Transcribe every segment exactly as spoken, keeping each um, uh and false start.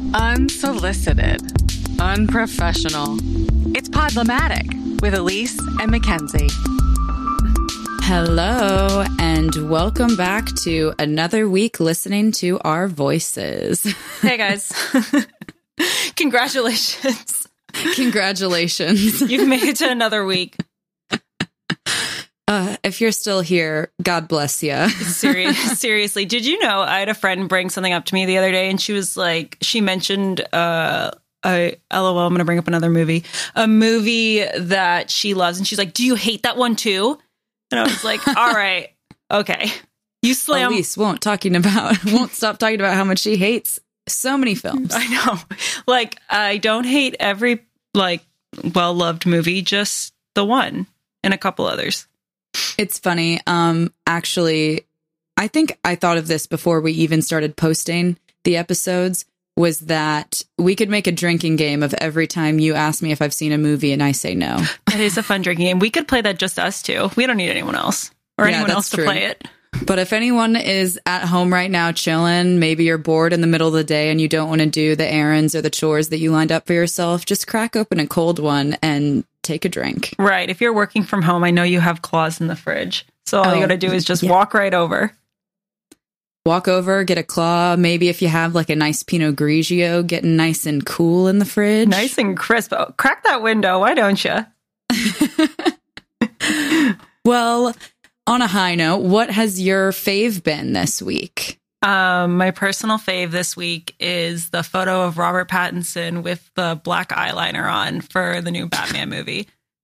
Unsolicited, unprofessional. It's Podlamatic with Elise and Mackenzie. Hello, and welcome back to another week listening to our voices. Hey, guys. Congratulations. Congratulations. You've made it to another week. Uh, if you're still here, God bless you. Serious, seriously. Did you know I had a friend bring something up to me the other day, and she was like, she mentioned, uh, a, LOL, I'm going to bring up another movie, a movie that she loves. And she's like, do you hate that one too? And I was like, all right, okay. You slam. Elise won't talking about, won't stop talking about how much she hates so many films. I know. Like, I don't hate every, like, well-loved movie, just the one and a couple others. It's funny. Um, actually, I think I thought of this before we even started posting the episodes, was that we could make a drinking game of every time you ask me if I've seen a movie and I say no. That is a fun drinking game. We could play that just us two. We don't need anyone else or Yeah, anyone else to true. play it. But if anyone is at home right now chilling, maybe you're bored in the middle of the day and you don't want to do the errands or the chores that you lined up for yourself, just crack open a cold one and take a drink. Right. If you're working from home, I know you have claws in the fridge. So all Oh, you got to do is just yeah. walk right over. Walk over, get a claw. Maybe if you have like a nice Pinot Grigio, getting nice and cool in the fridge. Nice and crisp. Oh, crack that window. Why don't you? Well, on a high note, what has your fave been this week? Um, my personal fave this week is the photo of Robert Pattinson with the black eyeliner on for the new Batman movie.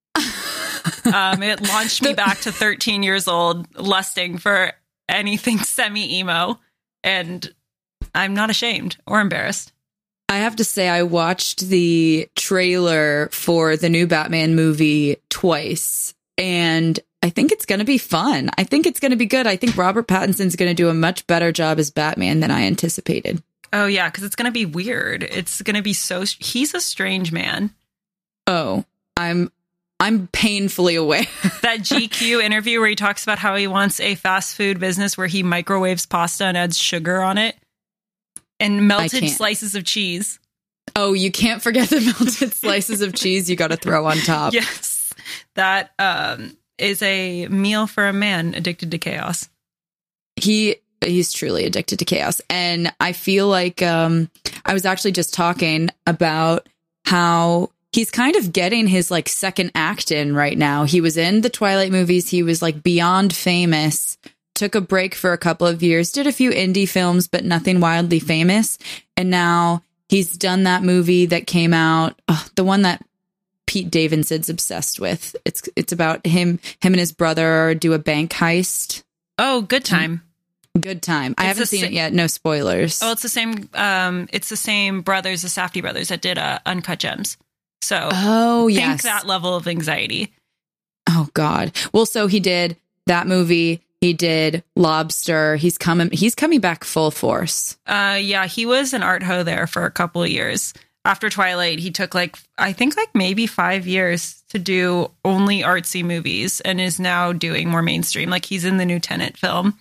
um, it launched me back to thirteen years old, lusting for anything semi-emo, and I'm not ashamed or embarrassed. I have to say, I watched the trailer for the new Batman movie twice, and I think it's going to be fun. I think it's going to be good. I think Robert Pattinson's going to do a much better job as Batman than I anticipated. Oh, yeah, because it's going to be weird. It's going to be so... He's a strange man. Oh, I'm I'm painfully aware. That G Q interview where he talks about how he wants a fast food business where he microwaves pasta and adds sugar on it and melted slices of cheese. Oh, you can't forget the melted slices of cheese you got to throw on top. Yes, that um, is a meal for a man addicted to chaos. He he's truly addicted to chaos. And I feel like um, I was actually just talking about how he's kind of getting his like second act in right now. He was in the Twilight movies. He was like beyond famous, took a break for a couple of years, did a few indie films, but nothing wildly famous. And now he's done that movie that came out, oh, the one that Pete Davidson's obsessed with. It's it's about him, him and his brother do a bank heist. Oh, Good Time. Good Time. It's I haven't seen sa- it yet. No spoilers. Oh, it's the same. Um, it's the same brothers, the Safdie brothers that did uh, Uncut Gems. So, oh think yes, that level of anxiety. Oh God. Well, so he did that movie. He did Lobster. He's coming. He's coming back full force. Uh, yeah, he was an art ho there for a couple of years. After Twilight, he took like, I think like maybe five years to do only artsy movies and is now doing more mainstream. Like he's in the new Tenet film.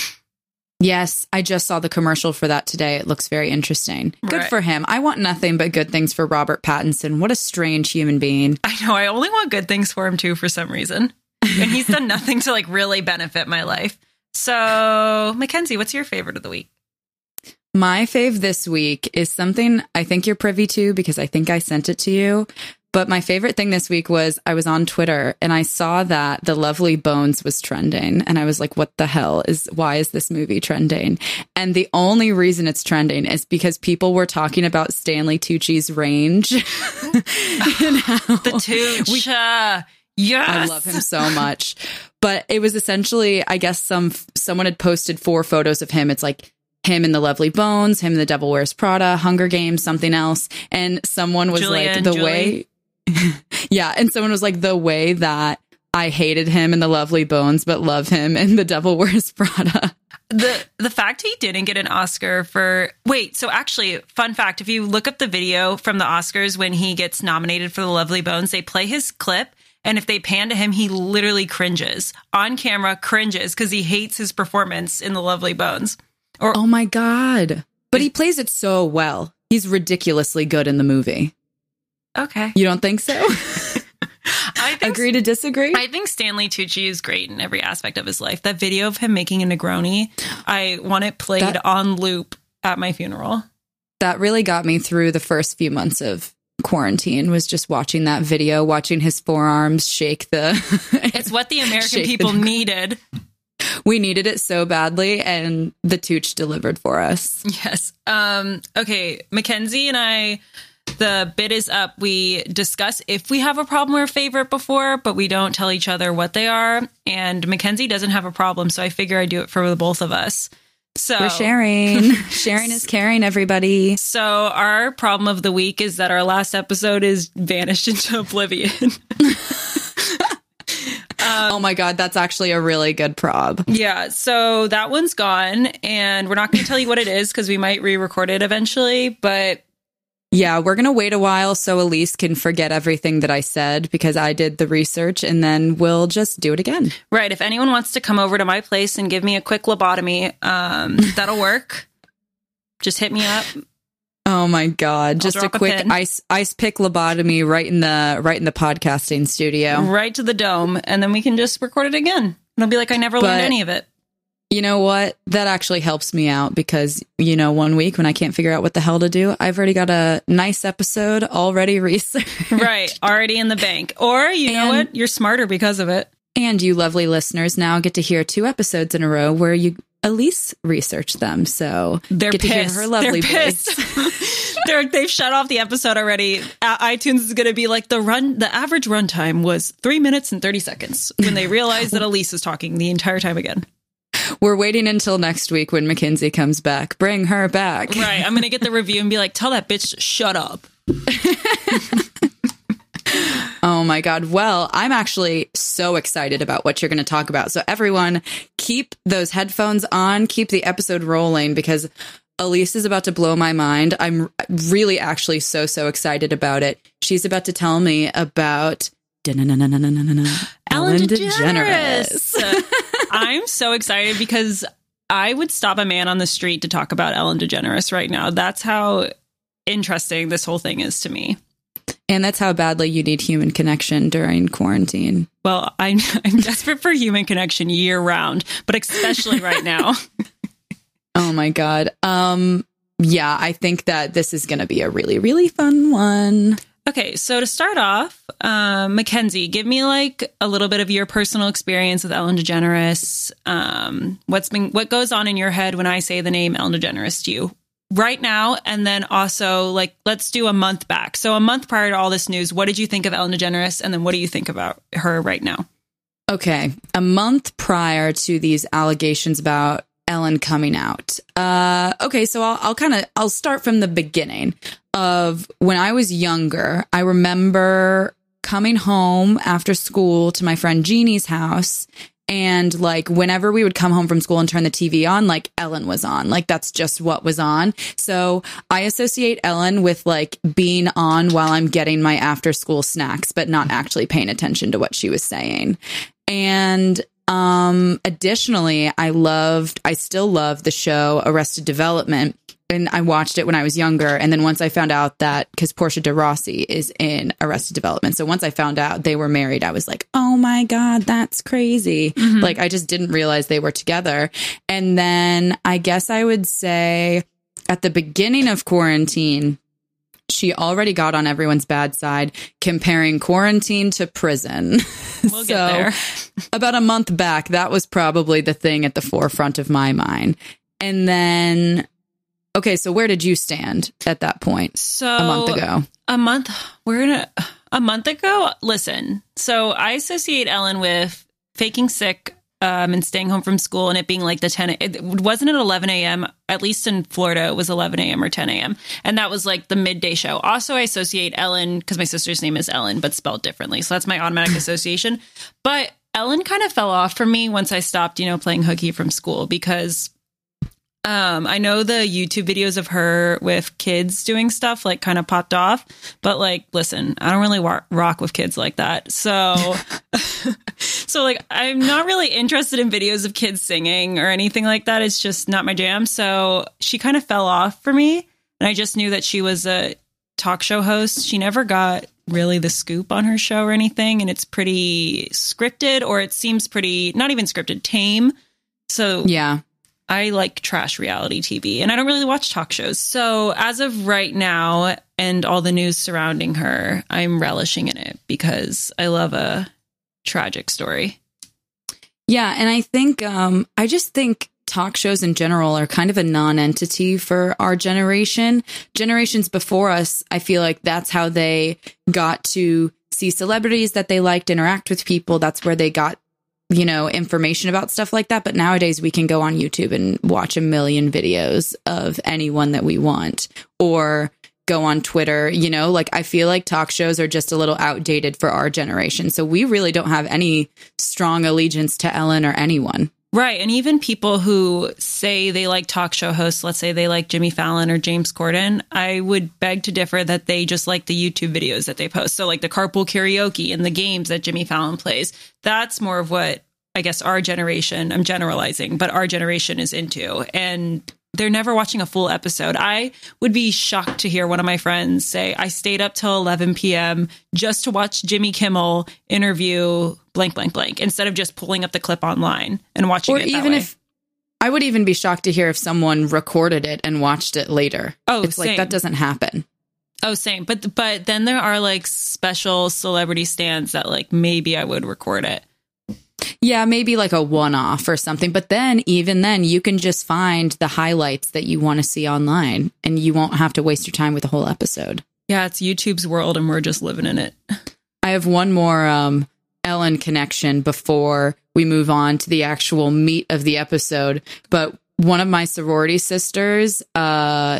Yes, I just saw the commercial for that today. It looks very interesting. Good Right. for him. I want nothing but good things for Robert Pattinson. What a strange human being. I know. I only want good things for him too, for some reason. And he's done nothing to like really benefit my life. So, Mackenzie, what's your favorite of the week? My fave this week is something I think you're privy to because I think I sent it to you. But my favorite thing this week was I was on Twitter and I saw that The Lovely Bones was trending. And I was like, what the hell is, why is this movie trending? And the only reason it's trending is because people were talking about Stanley Tucci's range. And how The Tucci. Uh, yes. I love him so much. But it was essentially, I guess some someone had posted four photos of him. It's like him in The Lovely Bones, him in The Devil Wears Prada, Hunger Games, something else. And someone was Julia like, and the Julie. way... yeah, and someone was like, the way that I hated him in The Lovely Bones, but love him in The Devil Wears Prada. The the fact he didn't get an Oscar for... Wait, so actually, fun fact, if you look up the video from the Oscars when he gets nominated for The Lovely Bones, they play his clip, and if they pan to him, he literally cringes. On camera, cringes, because he hates his performance in The Lovely Bones. Or Oh my God. But he plays it so well. He's ridiculously good in the movie. Okay. You don't think so? I think Agree to disagree? I think Stanley Tucci is great in every aspect of his life. That video of him making a Negroni, I want it played That- on loop at my funeral. That really got me through the first few months of quarantine, was just watching that video, watching his forearms shake the... It's what the American Shake the- people needed. We needed it so badly, and the Tooch delivered for us. Yes. Um, okay, Mackenzie and I, the bid is up. We discuss if we have a problem or favorite before, but we don't tell each other what they are. And Mackenzie doesn't have a problem, so I figure I do it for the both of us. So We're sharing. Sharing is caring, everybody. So our problem of the week is that our last episode is vanished into oblivion. Um, oh my God, that's actually a really good prob. Yeah, so that one's gone, and we're not going to tell you what it is because we might re-record it eventually, but... Yeah, we're going to wait a while so Elise can forget everything that I said because I did the research, and then we'll just do it again. Right, if anyone wants to come over to my place and give me a quick lobotomy, um, that'll work. Just hit me up. Oh my God, I'll just a drop a quick pin. ice ice pick lobotomy right in the right in the podcasting studio. Right to the dome, and then we can just record it again. It'll be like I never But- learned any of it. You know what? That actually helps me out because, you know, one week when I can't figure out what the hell to do, I've already got a nice episode already researched. Right, already in the bank. Or, you know And- what? You're smarter because of it. And you lovely listeners now get to hear two episodes in a row where you Elise researched them. So They're get pissed. to hear her lovely They're voice. pissed. They're, they've shut off the episode already. Uh, iTunes is going to be like the run. The average runtime was three minutes and thirty seconds when they realized that Elise is talking the entire time again. We're waiting until next week when Mackenzie comes back. Bring her back. Right. I'm going to get the review and be like, tell that bitch to shut up. Oh my God. Well, I'm actually so excited about what you're going to talk about. So everyone, keep those headphones on, keep the episode rolling because Elise is about to blow my mind. I'm really actually so, so excited about it. She's about to tell me about Ellen DeGeneres. I'm so excited because I would stop a man on the street to talk about Ellen DeGeneres right now. That's how interesting this whole thing is to me. And that's how badly you need human connection during quarantine. Well, I'm, I'm desperate for human connection year round, but especially right now. Oh my God. Um, yeah, I think that this is going to be a really, really fun one. Okay, so to start off, um, Mackenzie, give me like a little bit of your personal experience with Ellen DeGeneres. Um, what's been what goes on in your head when I say the name Ellen DeGeneres to you right now, and then also like let's do a month back. So a month prior to all this news, what did you think of Ellen DeGeneres, and then what do you think about her right now? Okay, a month prior to these allegations about Ellen coming out. Uh, okay, so I'll, I'll kind of I'll start from the beginning of when I was younger. I remember coming home after school to my friend Jeannie's house, and like whenever we would come home from school and turn the T V on, like Ellen was on. Like that's just what was on. So I associate Ellen with like being on while I'm getting my after school snacks, but not actually paying attention to what she was saying. And Um, additionally, I loved, I still love the show Arrested Development, and I watched it when I was younger. And then once I found out that, because Portia de Rossi is in Arrested Development. So once I found out they were married, I was like, oh my God, that's crazy. Mm-hmm. Like, I just didn't realize they were together. And then I guess I would say at the beginning of quarantine, she already got on everyone's bad side, comparing quarantine to prison. We'll so get there. About a month back, that was probably the thing at the forefront of my mind. And then, okay, so where did you stand at that point? So a month ago. A month, we're gonna, a month ago, listen, so I associate Ellen with faking sick Um, and staying home from school and it being like the ten, it wasn't at eleven a.m. At least in Florida, it was eleven a.m. or ten a.m. And that was like the midday show. Also, I associate Ellen because my sister's name is Ellen, but spelled differently. So that's my automatic association. But Ellen kind of fell off for me once I stopped, you know, playing hooky from school because um, I know the YouTube videos of her with kids doing stuff like kind of popped off. But like, listen, I don't really wa- rock with kids like that. So... So, like, I'm not really interested in videos of kids singing or anything like that. It's just not my jam. So she kind of fell off for me. And I just knew that she was a talk show host. She never got really the scoop on her show or anything. And it's pretty scripted, or it seems pretty, not even scripted, tame. So yeah, I like trash reality T V, and I don't really watch talk shows. So as of right now, and all the news surrounding her, I'm relishing in it because I love a tragic story. Yeah. And I think, um, I just think talk shows in general are kind of a non-entity for our generation. Generations before us, I feel like that's how they got to see celebrities that they liked, interact with people. That's where they got, you know, information about stuff like that. But nowadays we can go on YouTube and watch a million videos of anyone that we want, or go on Twitter. You know, like, I feel like talk shows are just a little outdated for our generation. So we really don't have any strong allegiance to Ellen or anyone. Right. And even people who say they like talk show hosts, let's say they like Jimmy Fallon or James Corden, I would beg to differ that they just like the YouTube videos that they post. So like the carpool karaoke and the games that Jimmy Fallon plays, that's more of what I guess our generation, I'm generalizing, but our generation is into. And they're never watching a full episode. I would be shocked to hear one of my friends say, I stayed up till eleven p.m. just to watch Jimmy Kimmel interview blank, blank, blank, instead of just pulling up the clip online and watching or it that even way. if I would even be shocked to hear if someone recorded it and watched it later. Oh, it's same. like that doesn't happen. Oh, same. But but then there are like special celebrity stands that like maybe I would record it. Yeah, maybe like a one-off or something. But then, even then, you can just find the highlights that you want to see online, and you won't have to waste your time with the whole episode. Yeah, it's YouTube's world, and we're just living in it. I have one more um, Ellen connection before we move on to the actual meat of the episode. But one of my sorority sisters, uh,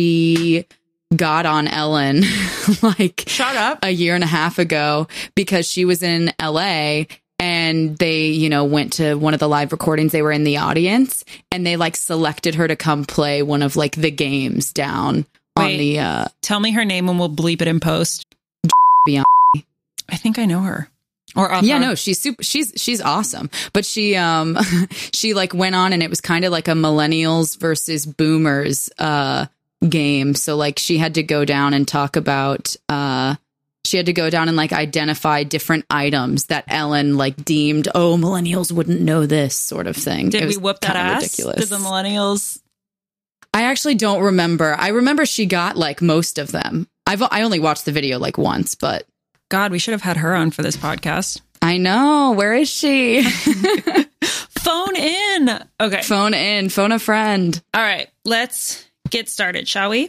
she got on Ellen like Shut up. a year and a half ago because she was in L A, and they, you know, went to one of the live recordings. They were in the audience, and they like selected her to come play one of like the games down Wait, on the. Uh, tell me her name and we'll bleep it in post. Beyond. I think I know her. Or of yeah, her. no, she's super. She's she's awesome. But she um she like went on, and it was kind of like a millennials versus boomers uh game. So like she had to go down and talk about uh. She had to go down and like identify different items that Ellen like deemed, oh, millennials wouldn't know this sort of thing. Did It we was whoop that kinda ass? ridiculous. Did the millennials? I actually don't remember. I remember she got like most of them. I've I only watched the video like once, but God, we should have had her on for this podcast. I know. Where is she? Phone in. Okay. Phone in. Phone a friend. All right. Let's get started, shall we?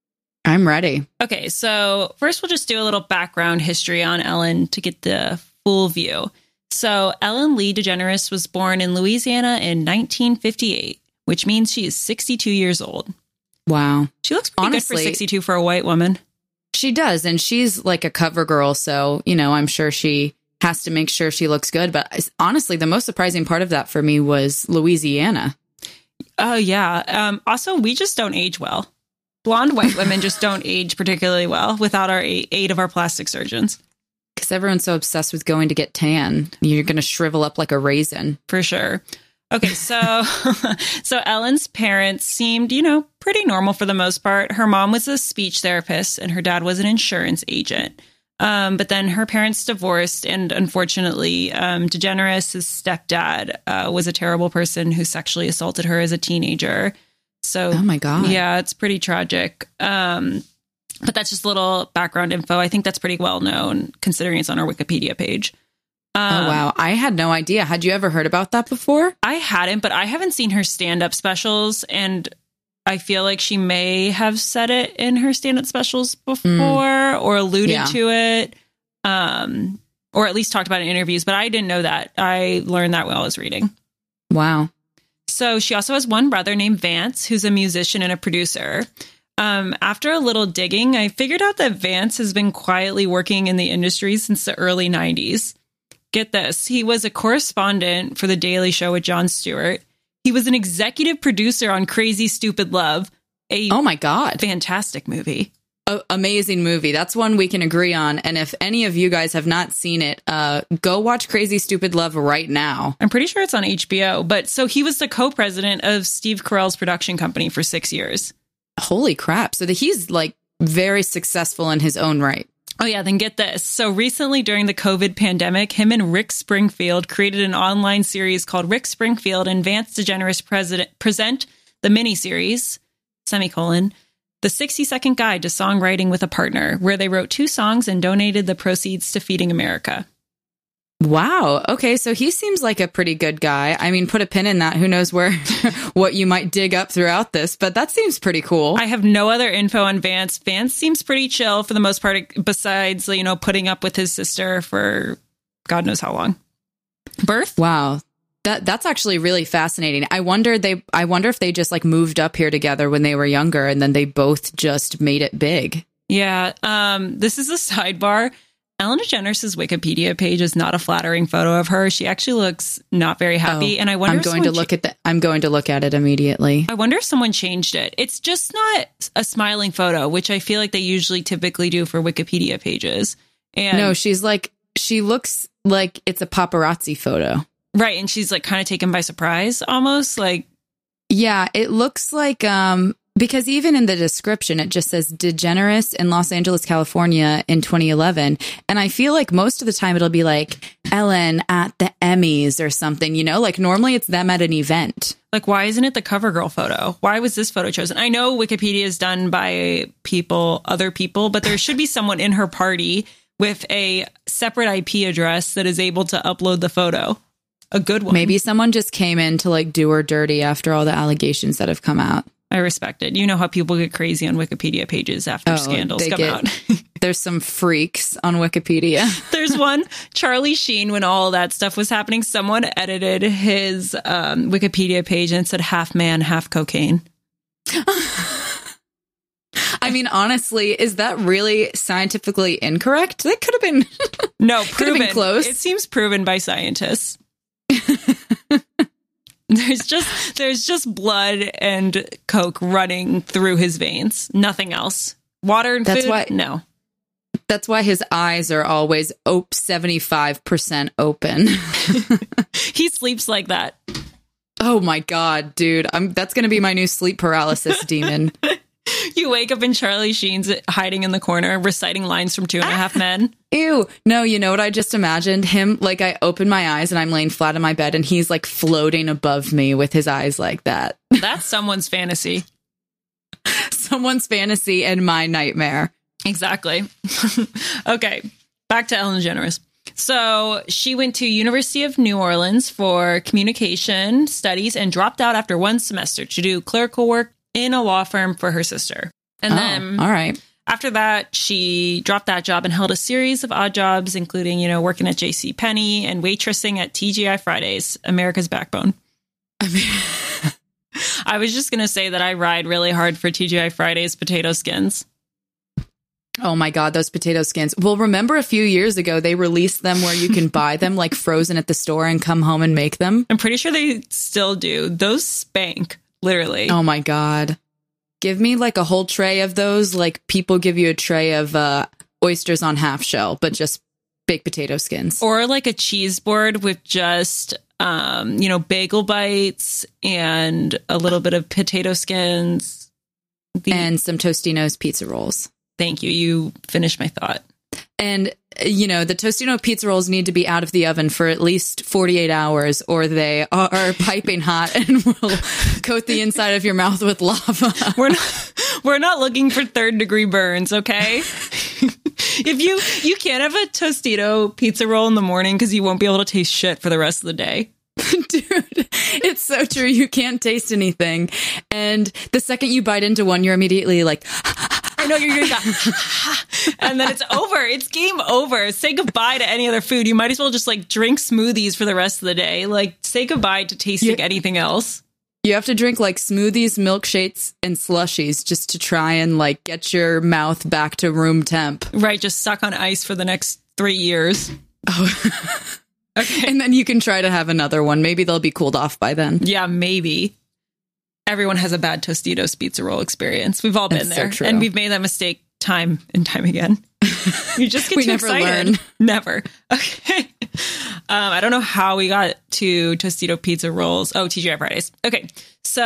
I'm ready. Okay, so first we'll just do a little background history on Ellen to get the full view. So Ellen Lee DeGeneres was born in Louisiana in nineteen fifty-eight, which means she is sixty-two years old. Wow. She looks pretty Honestly, good for sixty-two for a white woman. She does, and she's like a cover girl, so, you know, I'm sure she has to make sure she looks good. But honestly, the most surprising part of that for me was Louisiana. Oh, yeah. Um, also, we just don't age well. Blonde white women just don't age particularly well without our aid of our plastic surgeons. Because everyone's so obsessed with going to get tan. You're going to shrivel up like a raisin. For sure. Okay, so so Ellen's parents seemed, you know, pretty normal for the most part. Her mom was a speech therapist and her dad was an insurance agent. Um, but then her parents divorced, and unfortunately, um, DeGeneres' stepdad uh, was a terrible person who sexually assaulted her as a teenager. So, oh my God. Yeah, it's pretty tragic. Um, but that's just a little background info. I think that's pretty well known considering it's on our Wikipedia page. Um, oh, wow. I had no idea. Had you ever heard about that before? I hadn't, but I haven't seen her stand-up specials, and I feel like she may have said it in her stand-up specials before mm. or alluded yeah. to it, um, or at least talked about it in interviews, but I didn't know that. I learned that while I was reading. Wow. So she also has one brother named Vance, who's a musician and a producer. Um, after a little digging, I figured out that Vance has been quietly working in the industry since the early nineties. Get this. He was a correspondent for The Daily Show with Jon Stewart. He was an executive producer on Crazy Stupid Love, a oh my God, fantastic movie. A- amazing movie. That's one we can agree on. And if any of you guys have not seen it, uh, go watch Crazy Stupid Love right now. I'm pretty sure it's on H B O. But so he was the co-president of Steve Carell's production company for six years. Holy crap. So that he's like very successful in his own right. Oh, yeah. Then get this. So recently during the COVID pandemic, him and Rick Springfield created an online series called Rick Springfield and Vance DeGeneres President present the miniseries, semicolon, the sixty second guide to songwriting with a partner, where they wrote two songs and donated the proceeds to Feeding America. Wow. Okay. So he seems like a pretty good guy. I mean, put a pin in that. Who knows where, what you might dig up throughout this, but that seems pretty cool. I have no other info on Vance. Vance seems pretty chill for the most part, besides, you know, putting up with his sister for God knows how long. Birth? Wow. That that's actually really fascinating. I wonder they I wonder if they just like moved up here together when they were younger and then they both just made it big. Yeah. Um, this is a sidebar. Ellen DeGeneres' Wikipedia page is not a flattering photo of her. She actually looks not very happy. Oh, and I wonder I'm if going to look cha- at the I'm going to look at it immediately. I wonder if someone changed it. It's just not a smiling photo, which I feel like they usually typically do for Wikipedia pages. And no, she's like she looks like it's a paparazzi photo. Right. And she's like kind of taken by surprise almost like. Yeah, it looks like um, because even in the description, it just says DeGeneres in Los Angeles, California in twenty eleven. And I feel like most of the time it'll be like Ellen at the Emmys or something, you know, like normally it's them at an event. Like, why isn't it the cover girl photo? Why was this photo chosen? I know Wikipedia is done by people, other people, but there should be someone in her party with a separate I P address that is able to upload the photo. A good one. Maybe someone just came in to like do her dirty after all the allegations that have come out. I respect it. You know how people get crazy on Wikipedia pages after oh, scandals come get, out. There's some freaks on Wikipedia. There's one, Charlie Sheen, when all that stuff was happening, someone edited his um, Wikipedia page and it said half man, half cocaine. I mean, honestly, is that really scientifically incorrect? That could have been no proven. Been close. It seems proven by scientists. There's just there's just blood and coke running through his veins. Nothing else. Water and that's food? Why, no. That's why his eyes are always op- seventy-five percent open. He sleeps like that. Oh my God, dude. I'm, that's going to be my new sleep paralysis demon. You wake up and Charlie Sheen's hiding in the corner, reciting lines from Two and a Half Men. Ew. No, you know what I just imagined? Him, like, I open my eyes and I'm laying flat on my bed and he's, like, floating above me with his eyes like that. That's someone's fantasy. Someone's fantasy and my nightmare. Exactly. Okay, back to Ellen DeGeneres. So she went to University of New Orleans for communication studies and dropped out after one semester to do clerical work in a law firm for her sister. And oh, then all right. After that, she dropped that job and held a series of odd jobs, including, you know, working at JCPenney and waitressing at T G I Fridays, America's backbone. I mean, I was just going to say that I ride really hard for T G I Fridays potato skins. Oh my God, those potato skins. Well, remember a few years ago, they released them where you can buy them like frozen at the store and come home and make them? I'm pretty sure they still do. Those spank. Literally. Oh my God. Give me like a whole tray of those. Like people give you a tray of uh, oysters on half shell, but just baked potato skins. Or like a cheese board with just, um, you know, bagel bites and a little bit of potato skins. The- and some Tostino's pizza rolls. Thank you. You finished my thought. And, you know, the Tostino pizza rolls need to be out of the oven for at least forty-eight hours or they are piping hot and will coat the inside of your mouth with lava. We're not, we're not looking for third degree burns, okay? If you, you can't have a Tostito pizza roll in the morning because you won't be able to taste shit for the rest of the day. Dude, it's so true. You can't taste anything. And the second you bite into one, you're immediately like... I know you're doing that. And then it's over. It's game over. Say goodbye to any other food. You might as well just like drink smoothies for the rest of the day. Like say goodbye to tasting yeah. anything else. You have to drink like smoothies, milkshakes, and slushies just to try and like get your mouth back to room temp. Right. Just suck on ice for the next three years. Oh, okay. And then you can try to have another one. Maybe they'll be cooled off by then. Yeah, maybe. Everyone has a bad Tostitos pizza roll experience. We've all been That's there. So true. And we've made that mistake time and time again. You just get We too never excited. learn. Never. Okay. Um, I don't know how we got to Tostito pizza rolls. Oh, T G I Fridays. Okay. So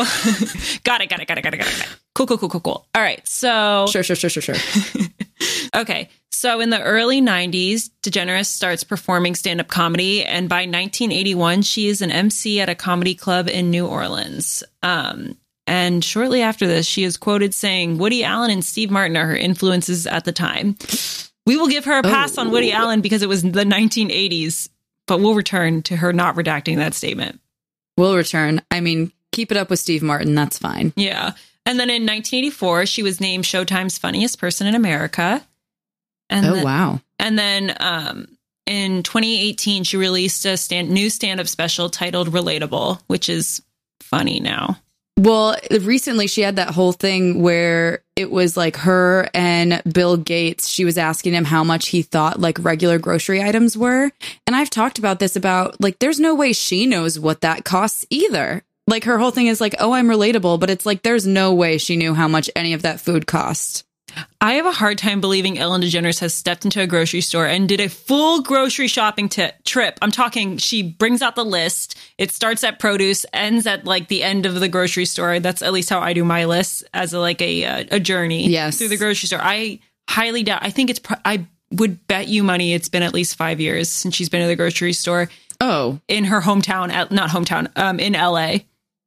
got it, got it, got it, got it, got it, got it. Cool, cool, cool, cool, cool. All right. So Sure, sure, sure, sure, sure. okay. So in the early nineties, DeGeneres starts performing stand-up comedy. And by nineteen eighty-one, she is an M C at a comedy club in New Orleans. Um, and shortly after this, she is quoted saying, Woody Allen and Steve Martin are her influences at the time. We will give her a pass Oh. on Woody Allen because it was the nineteen eighties, but we'll return to her not redacting that statement. We'll return. I mean, keep it up with Steve Martin. That's fine. Yeah. And then in nineteen eighty-four, she was named Showtime's Funniest Person in America. And Oh, then, wow. And then um, in twenty eighteen, she released a stand, new stand-up special titled Relatable, which is funny now. Well, recently she had that whole thing where it was like her and Bill Gates. She was asking him how much he thought like regular grocery items were. And I've talked about this about like, there's no way she knows what that costs either. Like her whole thing is like, oh, I'm relatable. But it's like, there's no way she knew how much any of that food cost. I have a hard time believing Ellen DeGeneres has stepped into a grocery store and did a full grocery shopping t- trip. I'm talking, she brings out the list. It starts at produce, ends at like the end of the grocery store. That's at least how I do my list as a, like a uh, a journey Yes. through the grocery store. I highly doubt. I think it's. Pro- I would bet you money it's been at least five years since she's been to the grocery store Oh, in her hometown. At, not hometown. Um, in L A.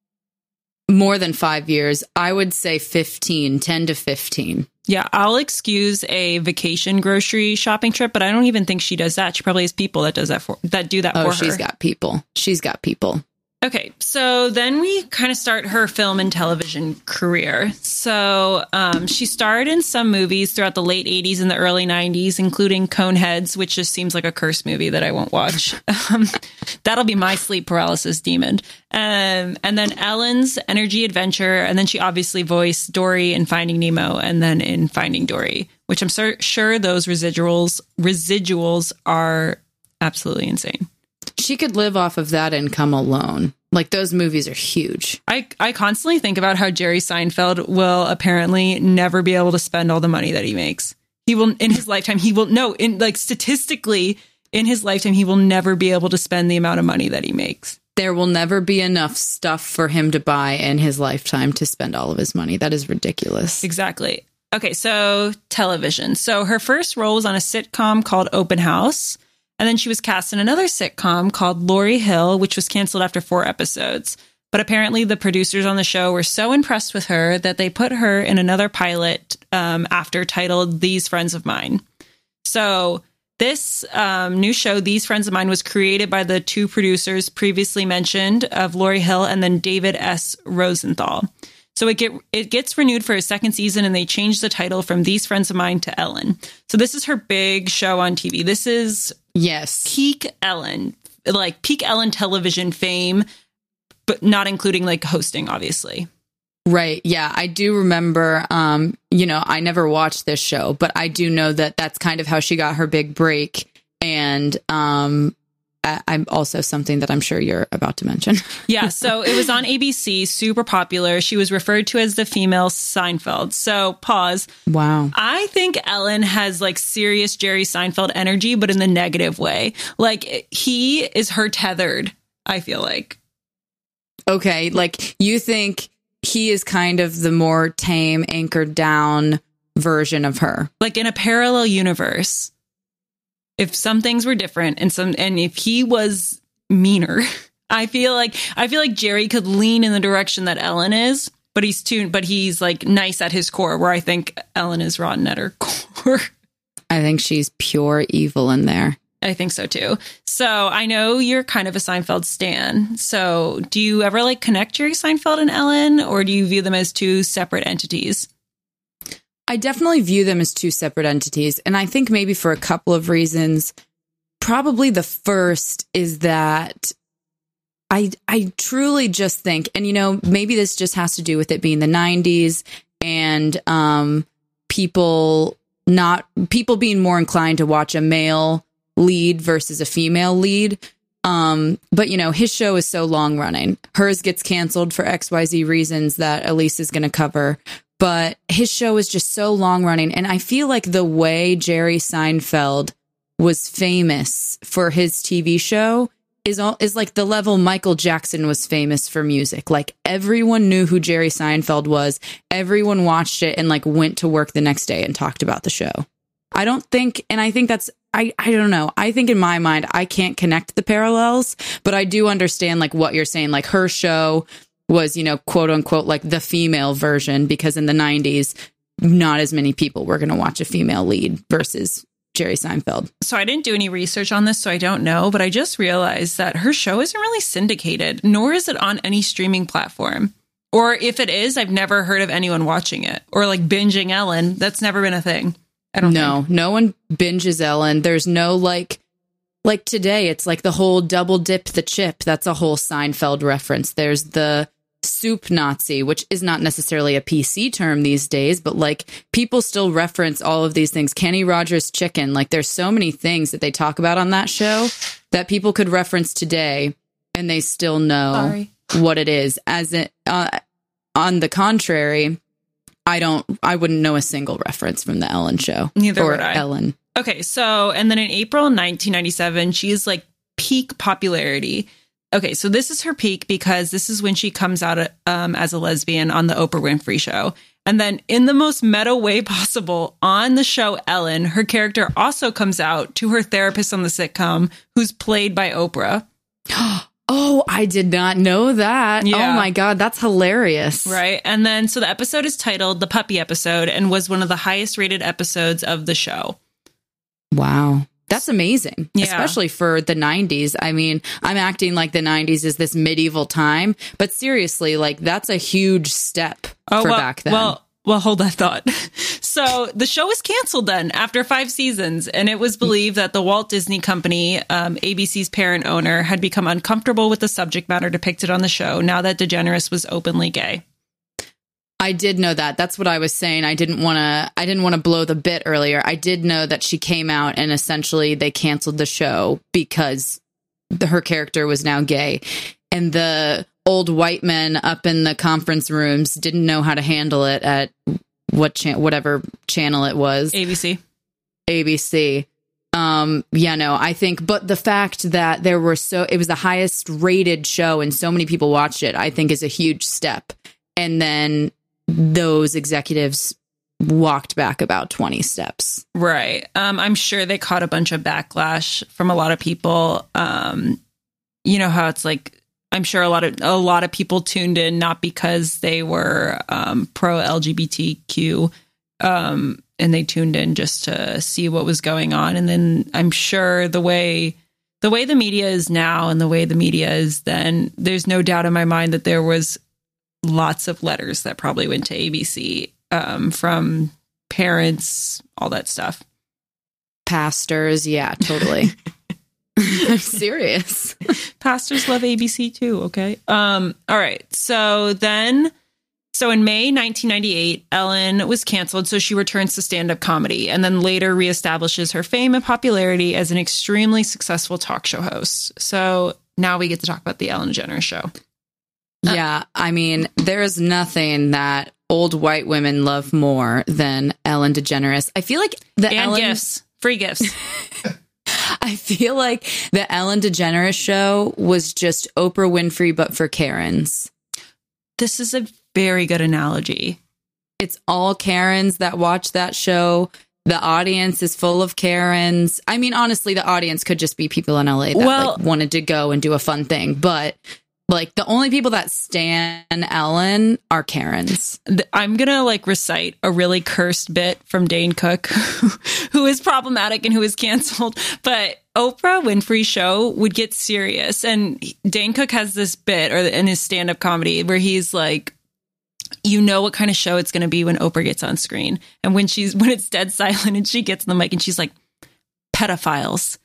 more than five years. I would say fifteen, ten to fifteen. Yeah, I'll excuse a vacation grocery shopping trip, but I don't even think she does that. She probably has people that does that for that do that Oh, for her. she's got people. She's got people. Okay, so then we kind of start her film and television career. So um, she starred in some movies throughout the late eighties and the early nineties, including Coneheads, which just seems like a cursed movie that I won't watch. Um, that'll be my sleep paralysis demon. Um, and then Ellen's Energy Adventure, and then she obviously voiced Dory in Finding Nemo, and then in Finding Dory, which I'm sur- sure those residuals residuals are absolutely insane. She could live off of that income alone. Like those movies are huge. I, I constantly think about how Jerry Seinfeld will apparently never be able to spend all the money that he makes. He will, in his lifetime, he will, no, in like statistically, in his lifetime, he will never be able to spend the amount of money that he makes. There will never be enough stuff for him to buy in his lifetime to spend all of his money. That is ridiculous. Exactly. Okay, so television. So her first role was on a sitcom called Open House. And then she was cast in another sitcom called Laurel Hill, which was canceled after four episodes. But apparently the producers on the show were so impressed with her that they put her in another pilot um, after titled These Friends of Mine. So this um, new show, These Friends of Mine, was created by the two producers previously mentioned of Laurel Hill and then David S. Rosenthal. So it get it gets renewed for a second season, and they changed the title from These Friends of Mine to Ellen. So this is her big show on T V. This is Yes. peak Ellen, like peak Ellen television fame, but not including like hosting, obviously. Right. Yeah. I do remember, um, you know, I never watched this show, but I do know that that's kind of how she got her big break. And um, I- I'm also something that I'm sure you're about to mention. Yeah. So it was on A B C, super popular. She was referred to as the female Seinfeld. So pause. Wow. I think Ellen has like serious Jerry Seinfeld energy, but in the negative way. Like he is her tethered, I feel like. Okay. Like you think he is kind of the more tame, anchored down version of her. Like in a parallel universe, if some things were different and some, and if he was meaner, I feel like, I feel like Jerry could lean in the direction that Ellen is, but he's too, but he's like nice at his core, where I think Ellen is rotten at her core. I think she's pure evil in there. I think so too. So I know you're kind of a Seinfeld stan. So do you ever like connect Jerry Seinfeld and Ellen, or do you view them as two separate entities? I definitely view them as two separate entities. And I think maybe for a couple of reasons. Probably the first is that I I truly just think, and you know, maybe this just has to do with it being the nineties and um, people not people being more inclined to watch a male lead versus a female lead. Um, but, you know, his show is so long running. Hers gets canceled for X Y Z reasons that Elise is going to cover. but his show is just so long running. And I feel like the way Jerry Seinfeld was famous for his T V show is all, is like the level Michael Jackson was famous for music. Like everyone knew who Jerry Seinfeld was. Everyone watched it and like went to work the next day and talked about the show. I don't think, and I think that's, I, I don't know. I think in my mind, I can't connect the parallels, but I do understand like what you're saying. Like her show was, you know, quote unquote, like the female version, because in the nineties, not as many people were going to watch a female lead versus Jerry Seinfeld. So I didn't do any research on this, so I don't know, but I just realized that her show isn't really syndicated, nor is it on any streaming platform. Or if it is, I've never heard of anyone watching it. Or like binging Ellen. That's never been a thing. I don't know. think. No one binges Ellen. There's no like, like today, it's like the whole double dip the chip. That's a whole Seinfeld reference. There's the soup Nazi, which is not necessarily a P C term these days, but like people still reference all of these things. Kenny Rogers chicken. Like there's so many things that they talk about on that show that people could reference today and they still know Sorry. what it is. As it, uh, on the contrary, I don't, I wouldn't know a single reference from the Ellen show. Neither or would I. Ellen. Okay, so, and then in April nineteen ninety-seven, she's like peak popularity. Okay, so this is her peak because this is when she comes out um, as a lesbian on the Oprah Winfrey Show. And then in the most meta way possible on the show Ellen, her character also comes out to her therapist on the sitcom, who's played by Oprah. Oh, I did not know that. Yeah. Oh my God, that's hilarious. Right. And then, so the episode is titled The Puppy Episode and was one of the highest rated episodes of the show. Wow. That's amazing, Yeah. especially for the nineties. I mean, I'm acting like the nineties is this medieval time, but seriously, like that's a huge step Oh, for well, back then. Well, well, hold that thought. So the show was canceled then after five seasons, and it was believed that the Walt Disney Company, um, A B C's parent owner, had become uncomfortable with the subject matter depicted on the show now that DeGeneres was openly gay. I did know that. That's what I was saying. I didn't want to. I didn't want to blow the bit earlier. I did know that she came out and essentially they canceled the show because the, her character was now gay, and the old white men up in the conference rooms didn't know how to handle it at what cha- whatever channel it was. A B C. A B C. Um, yeah, no, I think, but the fact that there were so, it was the highest rated show and so many people watched it, I think is a huge step. And then those executives walked back about twenty steps. Right. Um, I'm sure they caught a bunch of backlash from a lot of people. Um, you know how it's like, I'm sure a lot of a lot of people tuned in not because they were um, pro L G B T Q, um, and they tuned in just to see what was going on. And then I'm sure the way the way the media is now and the way the media is then, there's no doubt in my mind that there was lots of letters that probably went to A B C um, from parents, all that stuff. Pastors, yeah, totally. I'm serious. Pastors love A B C too, okay? Um, all right. So then, so in May nineteen ninety-eight, Ellen was canceled, so she returns to stand-up comedy and then later reestablishes her fame and popularity as an extremely successful talk show host. So now we get to talk about the Ellen DeGeneres Show. Yeah, I mean, there is nothing that old white women love more than Ellen DeGeneres. I feel like the And Ellen... gifts. Free gifts. I feel like the Ellen DeGeneres Show was just Oprah Winfrey, but for Karens. This is a very good analogy. It's all Karens that watch that show. The audience is full of Karens. I mean, honestly, the audience could just be people in L A that Well- like, wanted to go and do a fun thing. But like the only people that stan Ellen are Karens. Th- I'm going to like recite a really cursed bit from Dane Cook, who is problematic and who is canceled. But Oprah Winfrey's show would get serious. And Dane Cook has this bit or in his stand-up comedy where he's like, you know what kind of show it's going to be when Oprah gets on screen. And when she's when it's dead silent and she gets on the mic and she's like, pedophiles.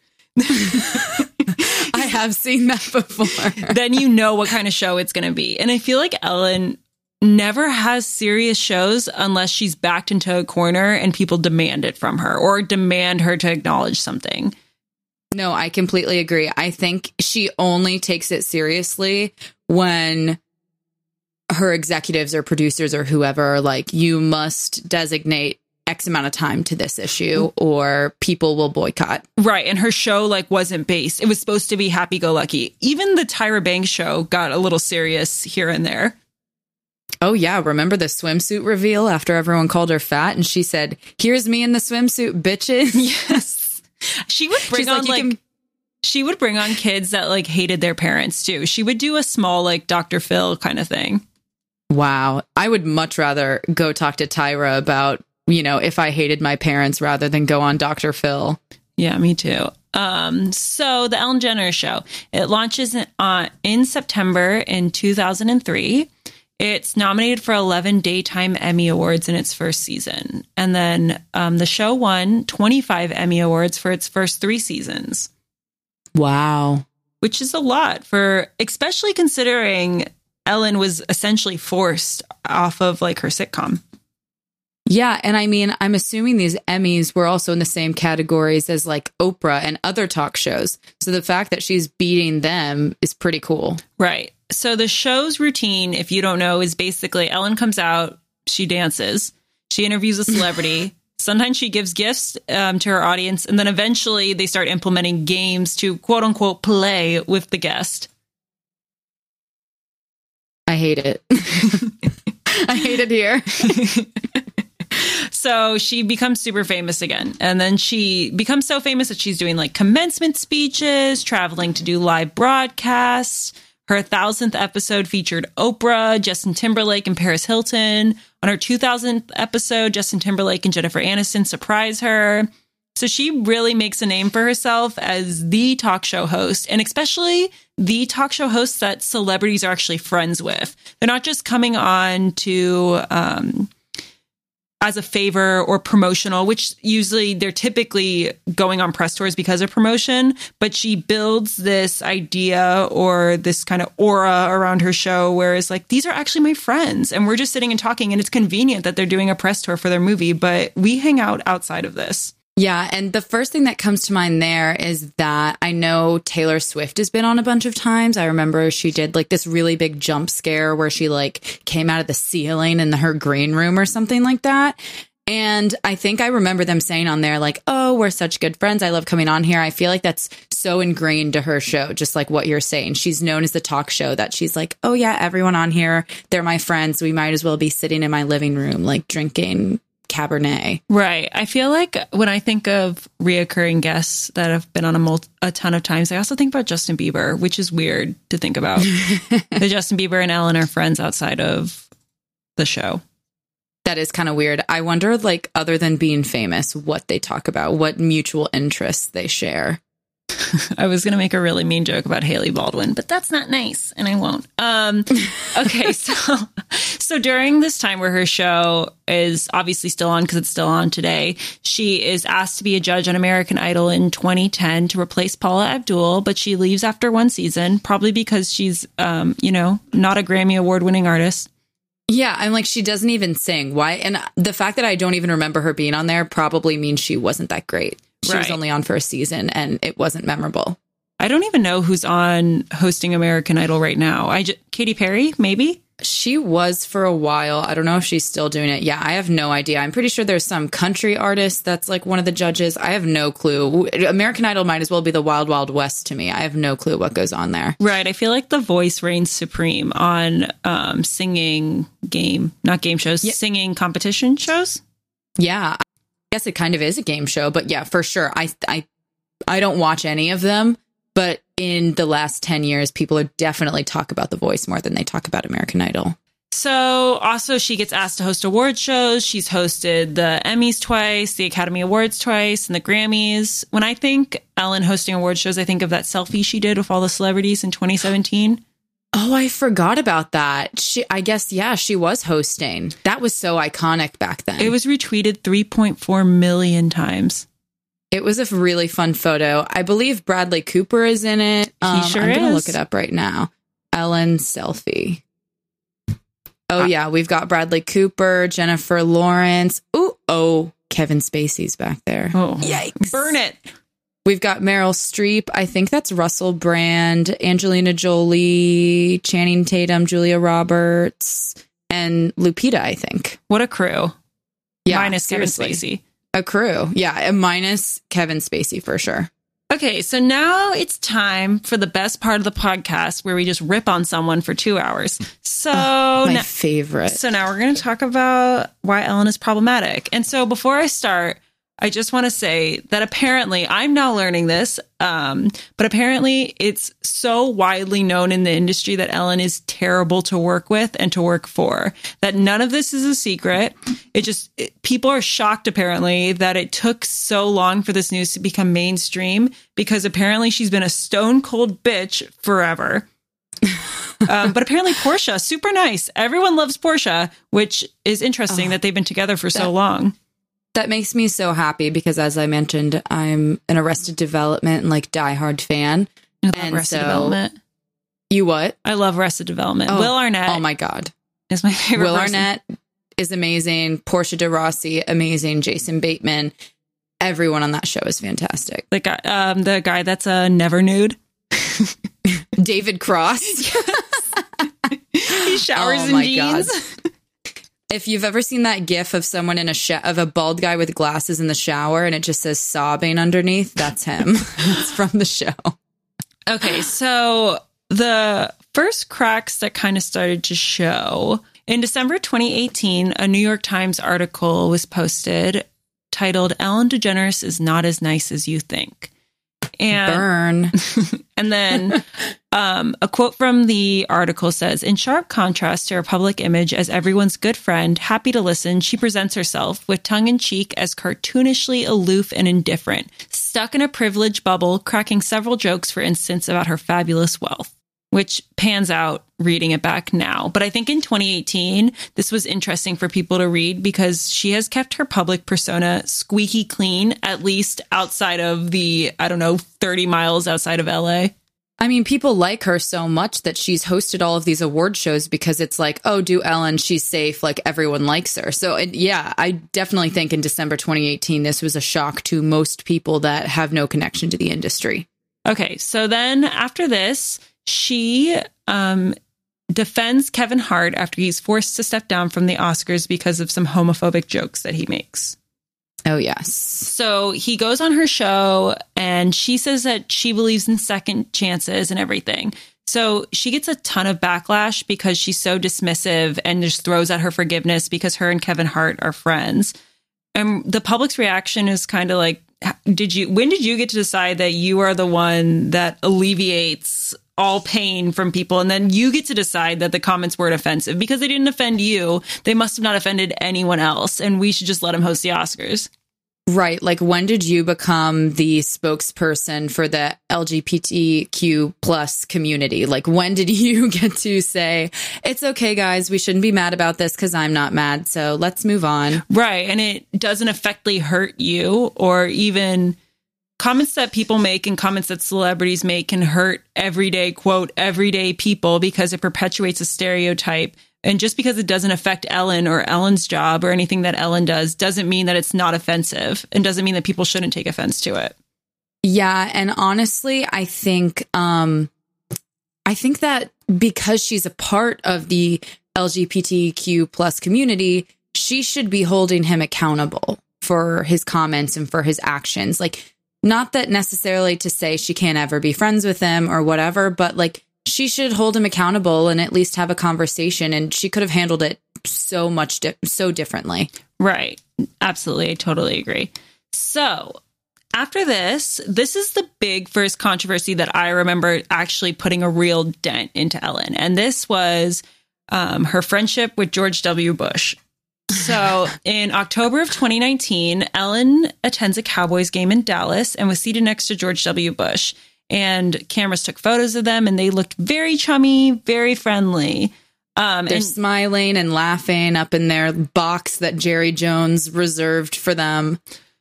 I have seen that before. Then you know what kind of show it's going to be. And I feel like Ellen never has serious shows unless she's backed into a corner and people demand it from her or demand her to acknowledge something. No, I completely agree. I think she only takes it seriously when her executives or producers or whoever are like, you must designate X amount of time to this issue or people will boycott. Right. And her show like wasn't based. It was supposed to be happy-go-lucky. Even the Tyra Banks show got a little serious here and there. Oh, yeah. Remember the swimsuit reveal after everyone called her fat and she said, here's me in the swimsuit, bitches. Yes. She would bring She's on like, you like, can- she would bring on kids that like hated their parents too. She would do a small like Doctor Phil kind of thing. Wow. I would much rather go talk to Tyra about, you know, if I hated my parents rather than go on Doctor Phil. Yeah, me too. Um, so the Ellen DeGeneres Show, it launches in, uh, in September in two thousand three. It's nominated for eleven Daytime Emmy Awards in its first season. And then um, the show won twenty-five Emmy Awards for its first three seasons. Wow. Which is a lot for, especially considering Ellen was essentially forced off of like her sitcom. Yeah. And I mean, I'm assuming these Emmys were also in the same categories as like Oprah and other talk shows. So the fact that she's beating them is pretty cool. Right. So the show's routine, if you don't know, is basically Ellen comes out, she dances, she interviews a celebrity. Sometimes she gives gifts um, to her audience. And then eventually they start implementing games to quote unquote play with the guest. I hate it. I hate it here. So she becomes super famous again. And then she becomes so famous that she's doing like commencement speeches, traveling to do live broadcasts. Her thousandth episode featured Oprah, Justin Timberlake, and Paris Hilton. On her two thousandth episode, Justin Timberlake and Jennifer Aniston surprise her. So she really makes a name for herself as the talk show host, and especially the talk show hosts that celebrities are actually friends with. They're not just coming on to um, as a favor or promotional, which usually they're typically going on press tours because of promotion. But she builds this idea or this kind of aura around her show, whereas like, these are actually my friends and we're just sitting and talking, and it's convenient that they're doing a press tour for their movie, but we hang out outside of this. Yeah, and the first thing that comes to mind there is that I know Taylor Swift has been on a bunch of times. I remember she did like this really big jump scare where she like came out of the ceiling in her green room or something like that. And I think I remember them saying on there like, oh, we're such good friends. I love coming on here. I feel like that's so ingrained to her show, just like what you're saying. She's known as the talk show that she's like, oh, yeah, everyone on here, they're my friends. We might as well be sitting in my living room, like drinking Cabernet. Right. I feel like when I think of reoccurring guests that have been on a, mul- a ton of times, I also think about Justin Bieber, which is weird to think about. The Justin Bieber and Ellen are friends outside of the show. That is kind of weird. I wonder, like, other than being famous, what they talk about, what mutual interests they share. I was going to make a really mean joke about Hailey Baldwin, but that's not nice, and I won't. Um, okay, so so during this time where her show is obviously still on, because it's still on today, she is asked to be a judge on American Idol in twenty ten to replace Paula Abdul, but she leaves after one season, probably because she's, um, you know, not a Grammy Award-winning artist. Yeah, I'm like, she doesn't even sing. Why? And the fact that I don't even remember her being on there probably means she wasn't that great. She right. was only on for a season and it wasn't memorable. I don't even know who's on hosting American Idol right now. I just, Katy Perry, maybe? She was for a while. I don't know if she's still doing it. Yeah, I have no idea. I'm pretty sure there's some country artist that's like one of the judges. I have no clue. American Idol might as well be the Wild Wild West to me. I have no clue what goes on there. Right. I feel like The Voice reigns supreme on um, singing game, not game shows, yeah. singing competition shows. Yeah, I guess it kind of is a game show, but yeah, for sure. I I I don't watch any of them. But in the last ten years, people are definitely talk about The Voice more than they talk about American Idol. So also she gets asked to host award shows. She's hosted the Emmys twice, the Academy Awards twice, and the Grammys. When I think Ellen hosting award shows, I think of that selfie she did with all the celebrities in twenty seventeen. Oh, I forgot about that. She, I guess, yeah, she was hosting. That was so iconic back then. It was retweeted three point four million times. It was a really fun photo. I believe Bradley Cooper is in it. Um, he sure I'm is. I'm going to look it up right now. Ellen selfie. Oh, yeah. We've got Bradley Cooper, Jennifer Lawrence. Ooh, oh, Kevin Spacey's back there. Oh, yikes. Burn it. We've got Meryl Streep. I think that's Russell Brand, Angelina Jolie, Channing Tatum, Julia Roberts, and Lupita, I think. What a crew. Yeah, minus seriously. Kevin Spacey. A crew. Yeah, and minus Kevin Spacey for sure. Okay, so now it's time for the best part of the podcast where we just rip on someone for two hours. So oh, my now, favorite. So now we're going to talk about why Ellen is problematic. And so before I start, I just want to say that apparently, I'm now learning this, um, but apparently it's so widely known in the industry that Ellen is terrible to work with and to work for, that none of this is a secret. It just, it, people are shocked apparently that it took so long for this news to become mainstream, because apparently she's been a stone cold bitch forever. um, but apparently Portia, super nice. Everyone loves Portia, which is interesting oh, that they've been together for that- so long. That makes me so happy because, as I mentioned, I'm an Arrested Development and like diehard fan. I love and Arrested so, Development. You what? I love Arrested Development. Oh, Will Arnett. Oh my God. Is my favorite Will person. Arnett is amazing. Portia de Rossi, amazing. Jason Bateman. Everyone on that show is fantastic. The guy, um, the guy that's a never nude. David Cross. He showers oh in my jeans. God. If you've ever seen that gif of someone in a sh- of a bald guy with glasses in the shower and it just says sobbing underneath, that's him. It's from the show. Okay, so the first cracks that kind of started to show in December twenty eighteen, a New York Times article was posted titled "Ellen DeGeneres is not as nice as you think." And, Burn. And then um, a quote from the article says, in sharp contrast to her public image as everyone's good friend, happy to listen, she presents herself with tongue-in-cheek as cartoonishly aloof and indifferent, stuck in a privileged bubble, cracking several jokes, for instance, about her fabulous wealth, which pans out reading it back now. But I think in twenty eighteen, this was interesting for people to read because she has kept her public persona squeaky clean, at least outside of the, I don't know, thirty miles outside of L A. I mean, people like her so much that she's hosted all of these award shows because it's like, oh, do Ellen, she's safe, like everyone likes her. So it, yeah, I definitely think in December twenty eighteen, this was a shock to most people that have no connection to the industry. Okay, so then after this, she um, defends Kevin Hart after he's forced to step down from the Oscars because of some homophobic jokes that he makes. Oh, yes. So he goes on her show and she says that she believes in second chances and everything. So she gets a ton of backlash because she's so dismissive and just throws out her forgiveness because her and Kevin Hart are friends. And the public's reaction is kind of like, did you, when did you get to decide that you are the one that alleviates all pain from people? And then you get to decide that the comments weren't offensive because they didn't offend you. They must have not offended anyone else. And we should just let him host the Oscars. Right. Like, when did you become the spokesperson for the L G B T Q plus community? Like, when did you get to say, it's okay, guys, we shouldn't be mad about this because I'm not mad. So let's move on. Right. And it doesn't effectively hurt you, or even comments that people make and comments that celebrities make can hurt everyday, quote, everyday people because it perpetuates a stereotype. And just because it doesn't affect Ellen or Ellen's job or anything that Ellen does doesn't mean that it's not offensive, and doesn't mean that people shouldn't take offense to it. Yeah. And honestly, I think, um, I think that because she's a part of the L G B T Q plus community, she should be holding him accountable for his comments and for his actions. Like, not that necessarily to say she can't ever be friends with him or whatever, but like, she should hold him accountable and at least have a conversation. And she could have handled it so much, di- so differently. Right. Absolutely. I totally agree. So after this, this is the big first controversy that I remember actually putting a real dent into Ellen. And this was um, her friendship with George W. Bush. So in October of twenty nineteen, Ellen attends a Cowboys game in Dallas and was seated next to George W. Bush. And cameras took photos of them and they looked very chummy, very friendly. Um, They're and- smiling and laughing up in their box that Jerry Jones reserved for them.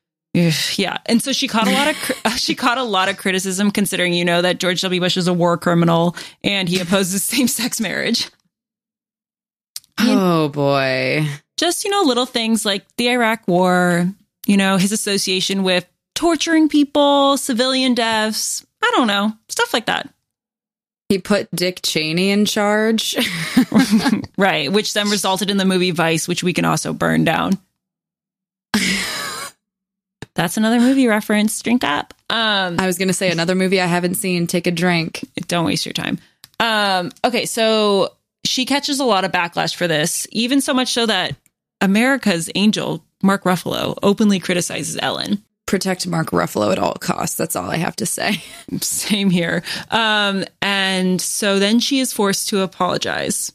Yeah. And so she caught a lot of she caught a lot of criticism, considering, you know, that George W. Bush is a war criminal and he opposes same-sex marriage. Oh, boy. Just, you know, little things like the Iraq War, you know, his association with torturing people, civilian deaths. I don't know. Stuff like that. He put Dick Cheney in charge. Right. Which then resulted in the movie Vice, which we can also burn down. That's another movie reference. Drink up. Um, I was going to say another movie I haven't seen. Take a drink. Don't waste your time. Um, okay, so she catches a lot of backlash for this, even so much so that America's angel, Mark Ruffalo, openly criticizes Ellen. Protect Mark Ruffalo at all costs. That's all I have to say. Same here. Um, and so then she is forced to apologize.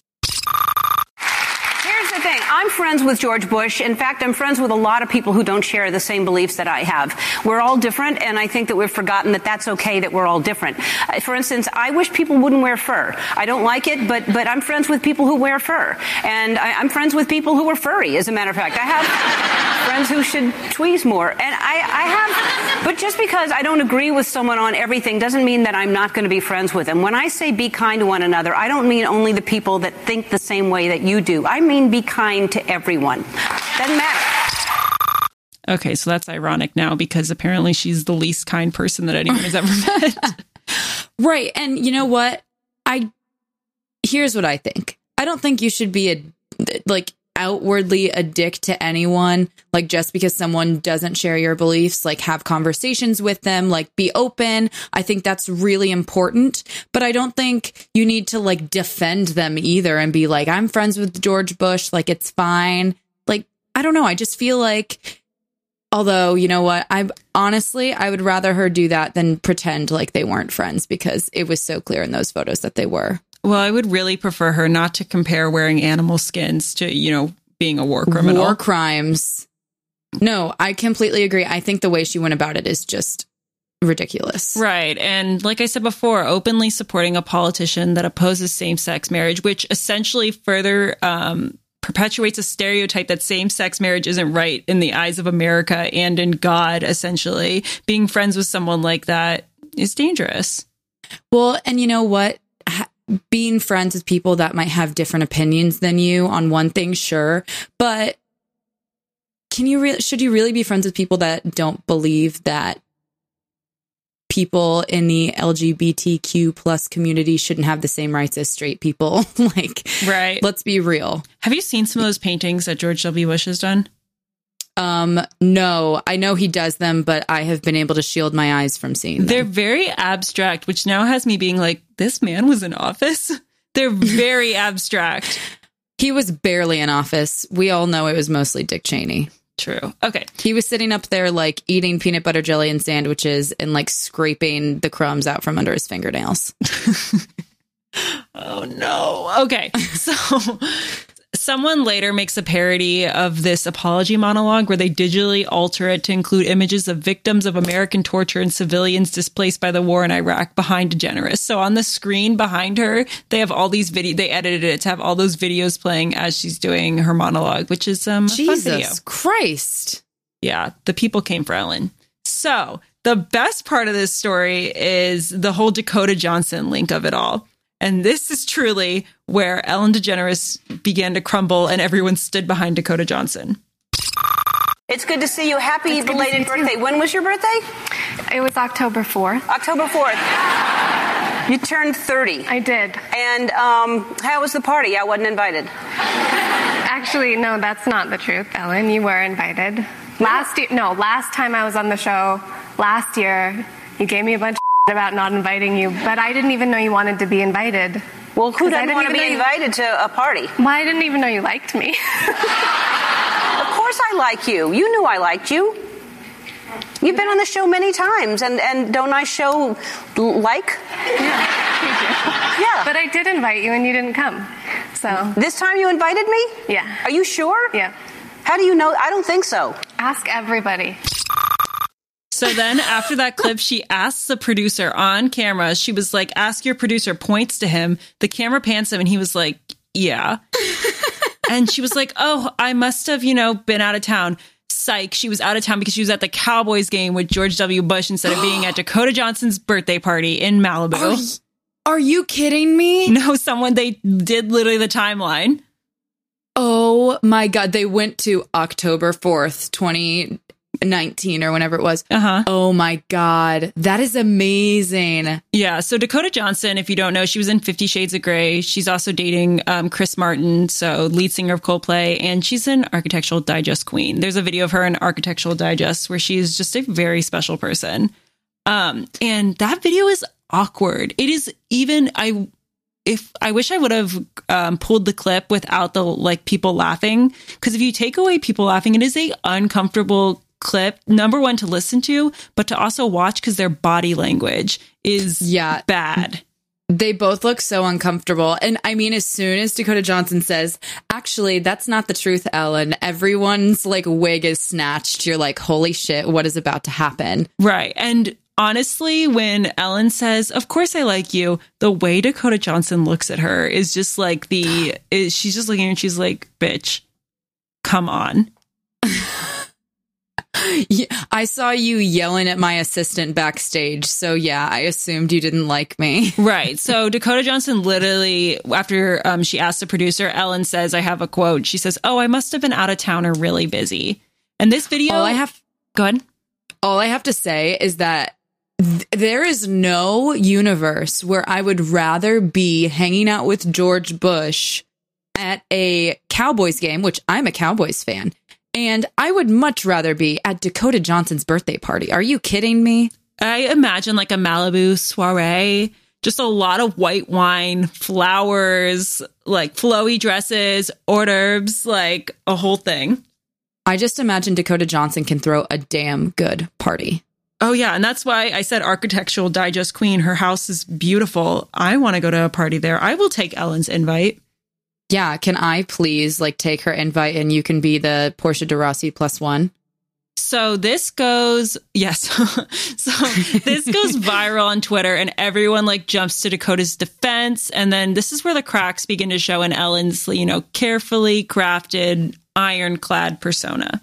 Here's the thing. I'm friends with George Bush. In fact, I'm friends with a lot of people who don't share the same beliefs that I have. We're all different, and I think that we've forgotten that that's okay, that we're all different. Uh, for instance, I wish people wouldn't wear fur. I don't like it, but but I'm friends with people who wear fur. And I, I'm friends with people who are furry, as a matter of fact. I have friends who should tweeze more. And I, I have, but just because I don't agree with someone on everything doesn't mean that I'm not going to be friends with them. When I say be kind to one another, I don't mean only the people that think the same way that you do. I mean be kind to everyone. Doesn't matter. Okay, so that's ironic now because apparently she's the least kind person that anyone has ever met. Right. And you know what? I here's what I think. I don't think you should be a like outwardly a dick to anyone, like just because someone doesn't share your beliefs. Like have conversations with them, like be open. I think that's really important, but I don't think you need to like defend them either and be like, I'm friends with George Bush, like it's fine. Like I don't know, I just feel like, although you know what, I honestly I would rather her do that than pretend like they weren't friends, because it was so clear in those photos that they were. Well, I would really prefer her not to compare wearing animal skins to, you know, being a war criminal. War crimes. No, I completely agree. I think the way she went about it is just ridiculous. Right. And like I said before, openly supporting a politician that opposes same-sex marriage, which essentially further um, perpetuates a stereotype that same-sex marriage isn't right in the eyes of America and in God, essentially. Being friends with someone like that is dangerous. Well, and you know what? Being friends with people that might have different opinions than you on one thing, sure. But can you re- should you really be friends with people that don't believe that people in the L G B T Q plus community shouldn't have the same rights as straight people? Like, right. Let's be real. Have you seen some of those paintings that George W. Bush has done? Um, no, I know he does them, but I have been able to shield my eyes from seeing them. They're very abstract, which now has me being like, this man was in office. They're very abstract. He was barely in office. We all know it was mostly Dick Cheney. True. Okay. He was sitting up there like eating peanut butter jelly and sandwiches and like scraping the crumbs out from under his fingernails. Oh, no. Okay. So someone later makes a parody of this apology monologue where they digitally alter it to include images of victims of American torture and civilians displaced by the war in Iraq behind DeGeneres. So on the screen behind her, they have all these videos. They edited it to have all those videos playing as she's doing her monologue, which is um, a Jesus fun video. Christ. Yeah, the people came for Ellen. So the best part of this story is the whole Dakota Johnson link of it all. And this is truly where Ellen DeGeneres began to crumble and everyone stood behind Dakota Johnson. It's good to see you. Happy belated birthday. When was your birthday? It was October fourth. October fourth. You turned thirty. I did. And um, how was the party? I wasn't invited. Actually, no, that's not the truth, Ellen. You were invited. Last year, no, last time I was on the show, last year, you gave me a bunch of about not inviting you, but I didn't even know you wanted to be invited. Well, who doesn't want to be you... invited to a party? Well, I didn't even know you liked me. Of course I like you. You knew I liked you. You've been on the show many times, and, and don't I show like? Yeah, you do. Yeah. But I did invite you, and you didn't come. So this time you invited me? Yeah. Are you sure? Yeah. How do you know? I don't think so. Ask everybody. So then after that clip, she asks the producer on camera, she was like, ask your producer, points to him. The camera pans him and he was like, yeah. And she was like, oh, I must have, you know, been out of town. Psych. She was out of town because she was at the Cowboys game with George W. Bush instead of being at Dakota Johnson's birthday party in Malibu. Are, are you kidding me? No, someone, they did literally the timeline. Oh my God. They went to October fourth, twenty nineteen or whenever it was. Uh-huh. Oh my God. That is amazing. Yeah. So Dakota Johnson, if you don't know, she was in Fifty Shades of Grey. She's also dating um, Chris Martin, so lead singer of Coldplay, and she's an Architectural Digest queen. There's a video of her in Architectural Digest where she's just a very special person. Um, and that video is awkward. It is even, I, if I wish I would have um, pulled the clip without the like people laughing, because if you take away people laughing, it is a uncomfortable clip, number one, to listen to, but to also watch because their body language is yeah. bad. They both look so uncomfortable. And I mean, as soon as Dakota Johnson says, actually, that's not the truth, Ellen, everyone's like wig is snatched. You're like, holy shit, what is about to happen? Right. And honestly, when Ellen says, of course I like you, the way Dakota Johnson looks at her is just like the, is, she's just looking and she's like, bitch, come on. Yeah, I saw you yelling at my assistant backstage. So yeah, I assumed you didn't like me. Right. So Dakota Johnson literally, after um, she asked the producer, Ellen says, I have a quote. She says, oh, I must have been out of town or really busy. And this video, all I have, go ahead. All I have to say is that th- there is no universe where I would rather be hanging out with George Bush at a Cowboys game, which I'm a Cowboys fan. And I would much rather be at Dakota Johnson's birthday party. Are you kidding me? I imagine like a Malibu soiree, just a lot of white wine, flowers, like flowy dresses, hors d'oeuvres, like a whole thing. I just imagine Dakota Johnson can throw a damn good party. Oh, yeah. And that's why I said Architectural Digest queen. Her house is beautiful. I want to go to a party there. I will take Ellen's invite. Yeah, can I please like take her invite and you can be the Portia de Rossi plus one? So this goes, yes. So this goes viral on Twitter and everyone like jumps to Dakota's defense. And then this is where the cracks begin to show in Ellen's, you know, carefully crafted ironclad persona.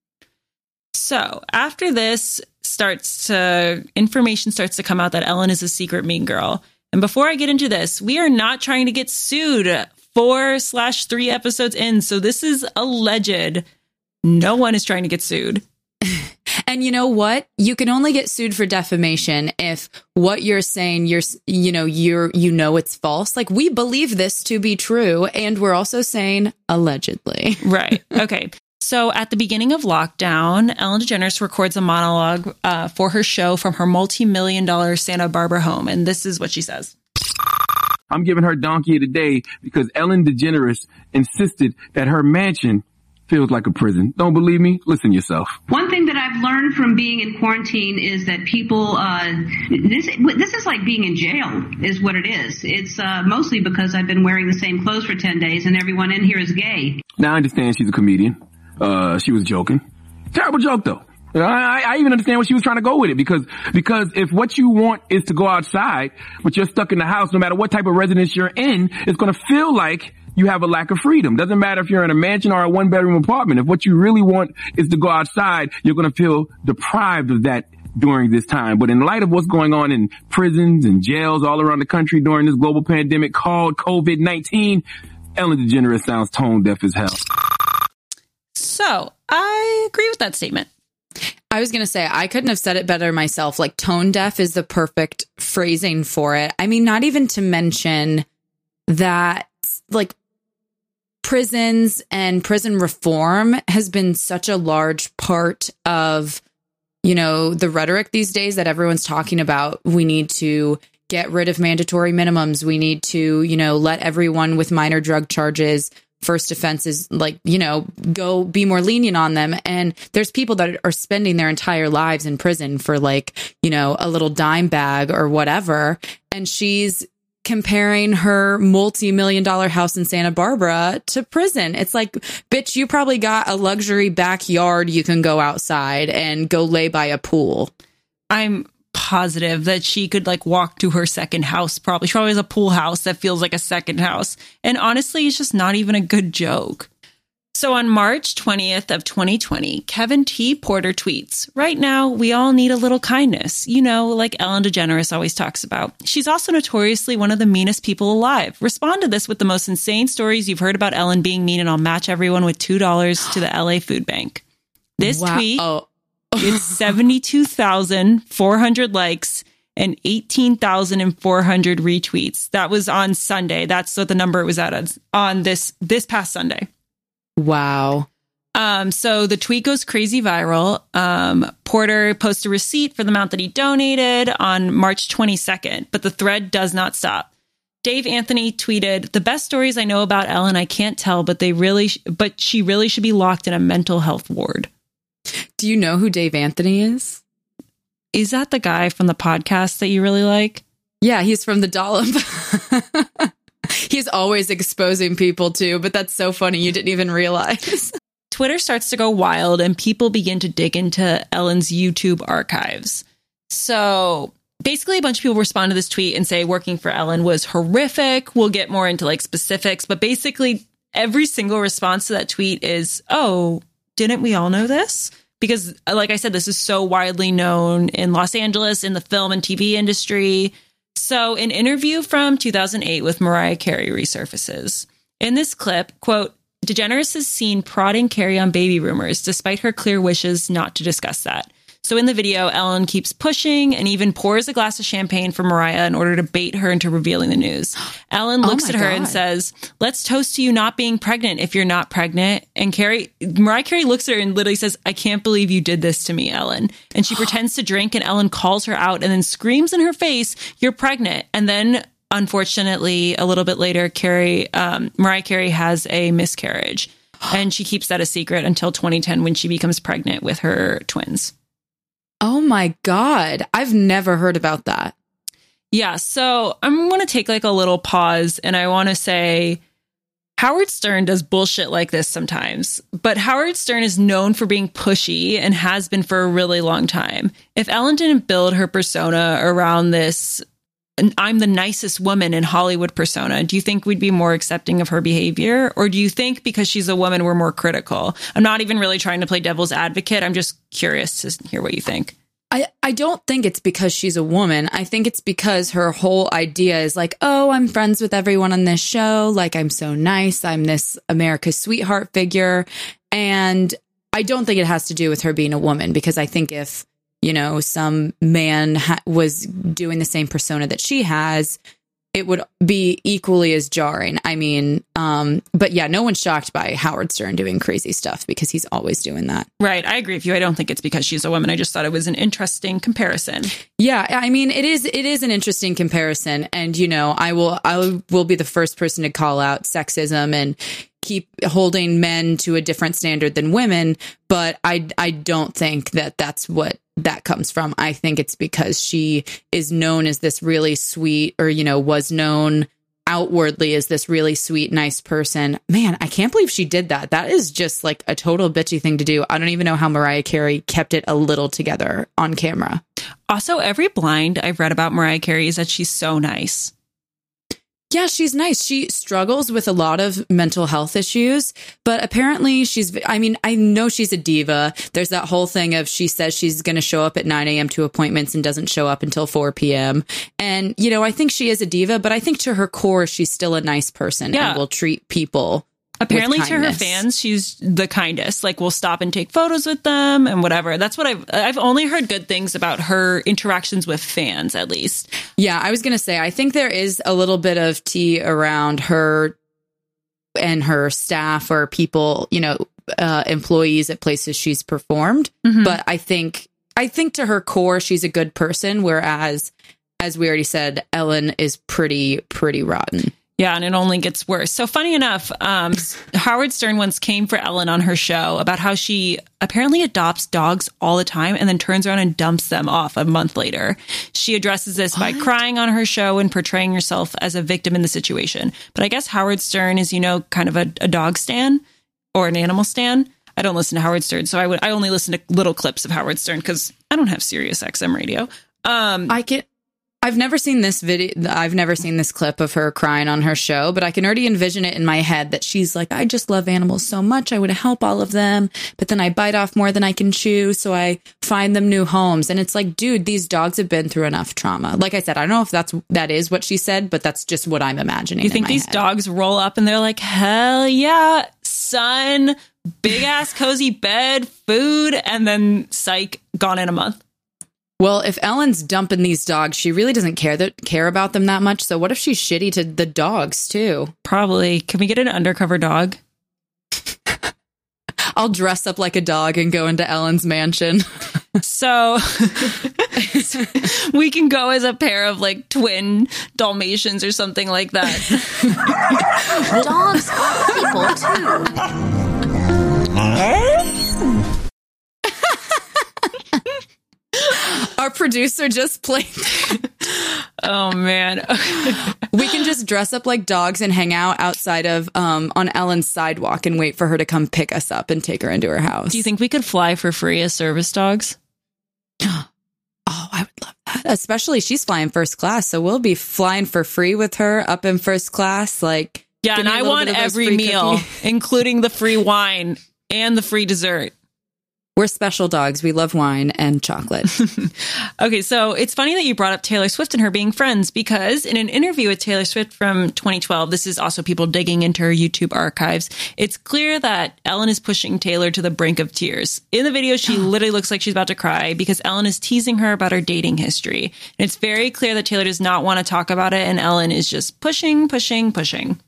So after this starts to, information starts to come out that Ellen is a secret mean girl. And before I get into this, we are not trying to get sued. Four slash three episodes in. So this is alleged. No one is trying to get sued. And you know what? You can only get sued for defamation if what you're saying, you're, you know, you're, you know, it's false. Like we believe this to be true. And we're also saying allegedly. Right. Okay. So at the beginning of lockdown, Ellen DeGeneres records a monologue uh, for her show from her multi-million dollar Santa Barbara home. And this is what she says. I'm giving her donkey of the day because Ellen DeGeneres insisted that her mansion feels like a prison. Don't believe me? Listen yourself. One thing that I've learned from being in quarantine is that people, uh, this this is like being in jail is what it is. It's uh, mostly because I've been wearing the same clothes for ten days and everyone in here is gay. Now I understand she's a comedian. Uh, she was joking. Terrible joke though. I, I even understand what she was trying to go with it because, because if what you want is to go outside, but you're stuck in the house, no matter what type of residence you're in, it's going to feel like you have a lack of freedom. Doesn't matter if you're in a mansion or a one bedroom apartment. If what you really want is to go outside, you're going to feel deprived of that during this time. But in light of what's going on in prisons and jails all around the country during this global pandemic called COVID nineteen, Ellen DeGeneres sounds tone deaf as hell. So I agree with that statement. I was going to say, I couldn't have said it better myself. Like tone deaf is the perfect phrasing for it. I mean, not even to mention that like prisons and prison reform has been such a large part of, you know, the rhetoric these days that everyone's talking about. We need to get rid of mandatory minimums. We need to, you know, let everyone with minor drug charges, first offenses, like, you know, go be more lenient on them. And there's people that are spending their entire lives in prison for like, you know, a little dime bag or whatever. And she's comparing her multi-million dollar house in Santa Barbara to prison. It's like, bitch, you probably got a luxury backyard. You can go outside and go lay by a pool. I'm positive that she could like walk to her second house. Probably she probably has a pool house that feels like a second house. And honestly, it's just not even a good joke. So on March twentieth of twenty twenty, Kevin T. Porter tweets, right now, we all need a little kindness, you know, like Ellen DeGeneres always talks about. She's also notoriously one of the meanest people alive. Respond to this with the most insane stories you've heard about Ellen being mean, and I'll match everyone with two dollars to the L A Food Bank. This wow. tweet... Oh. It's seventy-two thousand four hundred likes and eighteen thousand four hundred retweets. That was on Sunday. That's what the number it was at on this this past Sunday. Wow. Um, so the tweet goes crazy viral. Um, Porter posts a receipt for the amount that he donated on March twenty-second, but the thread does not stop. Dave Anthony tweeted, "The best stories I know about Ellen, I can't tell, but they really, sh- but she really should be locked in a mental health ward." Do you know who Dave Anthony is? Is that the guy from the podcast that you really like? Yeah, he's from The Dollop. He's always exposing people too, but that's so funny. You didn't even realize. Twitter starts to go wild and people begin to dig into Ellen's YouTube archives. So basically a bunch of people respond to this tweet and say working for Ellen was horrific. We'll get more into like specifics, but basically every single response to that tweet is, oh, didn't we all know this? Because like I said, this is so widely known in Los Angeles, in the film and T V industry. So an interview from two thousand eight with Mariah Carey resurfaces. In this clip, quote, "DeGeneres is seen prodding Carey on baby rumors, despite her clear wishes not to discuss that. So in the video, Ellen keeps pushing and even pours a glass of champagne for Mariah in order to bait her into revealing the news. Ellen looks oh at her God. and says, "Let's toast to you not being pregnant if you're not pregnant." And Carey, Mariah Carey looks at her and literally says, "I can't believe you did this to me, Ellen." And she pretends to drink and Ellen calls her out and then screams in her face, "You're pregnant." And then unfortunately, a little bit later, Carey, um, Mariah Carey has a miscarriage and she keeps that a secret until twenty ten when she becomes pregnant with her twins. Oh my God. I've never heard about that. Yeah. So I'm going to take like a little pause and I want to say Howard Stern does bullshit like this sometimes, but Howard Stern is known for being pushy and has been for a really long time. If Ellen didn't build her persona around this, "I'm the nicest woman in Hollywood" persona, do you think we'd be more accepting of her behavior? Or do you think because she's a woman, we're more critical? I'm not even really trying to play devil's advocate. I'm just curious to hear what you think. I, I don't think it's because she's a woman. I think it's because her whole idea is like, oh, I'm friends with everyone on this show. Like, I'm so nice. I'm this America's sweetheart figure. And I don't think it has to do with her being a woman, because I think if you know, some man ha- was doing the same persona that she has, it would be equally as jarring. I mean, um, but yeah, no one's shocked by Howard Stern doing crazy stuff because he's always doing that. Right. I agree with you. I don't think it's because she's a woman. I just thought it was an interesting comparison. Yeah. I mean, it is, it is an interesting comparison. And, you know, I will, I will be the first person to call out sexism and keep holding men to a different standard than women. But I, I don't think that that's what that comes from. I think it's because she is known as this really sweet, or, you know, was known outwardly as this really sweet, nice person. Man, I can't believe she did that. That is just like a total bitchy thing to do. I don't even know how Mariah Carey kept it a little together on camera. Also, every blind I've read about Mariah Carey is that she's so nice. Yeah, she's nice. She struggles with a lot of mental health issues, but apparently she's, I mean, I know she's a diva. There's that whole thing of she says she's going to show up at nine a.m. to appointments and doesn't show up until four p.m. And, you know, I think she is a diva, but I think to her core, she's still a nice person yeah. and will treat people. Apparently to her fans, she's the kindest. Like, we'll stop and take photos with them and whatever. That's what I've I've only heard good things about her interactions with fans, at least. Yeah, I was going to say, I think there is a little bit of tea around her and her staff or people, you know, uh, employees at places she's performed. Mm-hmm. But I think I think to her core, she's a good person. Whereas, as we already said, Ellen is pretty, pretty rotten. Yeah, and it only gets worse. So funny enough, um, Howard Stern once came for Ellen on her show about how she apparently adopts dogs all the time and then turns around and dumps them off a month later. She addresses this what? by crying on her show and portraying herself as a victim in the situation. But I guess Howard Stern is, you know, kind of a, a dog stan or an animal stan. I don't listen to Howard Stern, so I would I only listen to little clips of Howard Stern because I don't have Sirius X M radio. Um, I can. I've never seen this video. I've never seen this clip of her crying on her show, but I can already envision it in my head that she's like, I just love animals so much. I would help all of them, but then I bite off more than I can chew. So I find them new homes. And it's like, dude, these dogs have been through enough trauma. Like I said, I don't know if that's, that is what she said, but that's just what I'm imagining. You think these head. dogs roll up and they're like, hell yeah, son, big ass cozy bed, food, and then psych, gone in a month. Well, if Ellen's dumping these dogs, she really doesn't care that care about them that much. So what if she's shitty to the dogs too? Probably. Can we get an undercover dog? I'll dress up like a dog and go into Ellen's mansion. So we can go as a pair of like twin Dalmatians or something like that. Dogs are people too. Our producer just played. Oh, man. We can just dress up like dogs and hang out outside of um, on Ellen's sidewalk and wait for her to come pick us up and take her into her house. Do you think we could fly for free as service dogs? Oh, I would love that. Especially she's flying first class. So we'll be flying for free with her up in first class. Like, yeah, and I want every meal, including the free wine and the free dessert. We're special dogs. We love wine and chocolate. Okay, so it's funny that you brought up Taylor Swift and her being friends, because in an interview with Taylor Swift from twenty twelve, this is also people digging into her YouTube archives, it's clear that Ellen is pushing Taylor to the brink of tears. In the video, she literally looks like she's about to cry because Ellen is teasing her about her dating history. And it's very clear that Taylor does not want to talk about it, and Ellen is just pushing, pushing, pushing.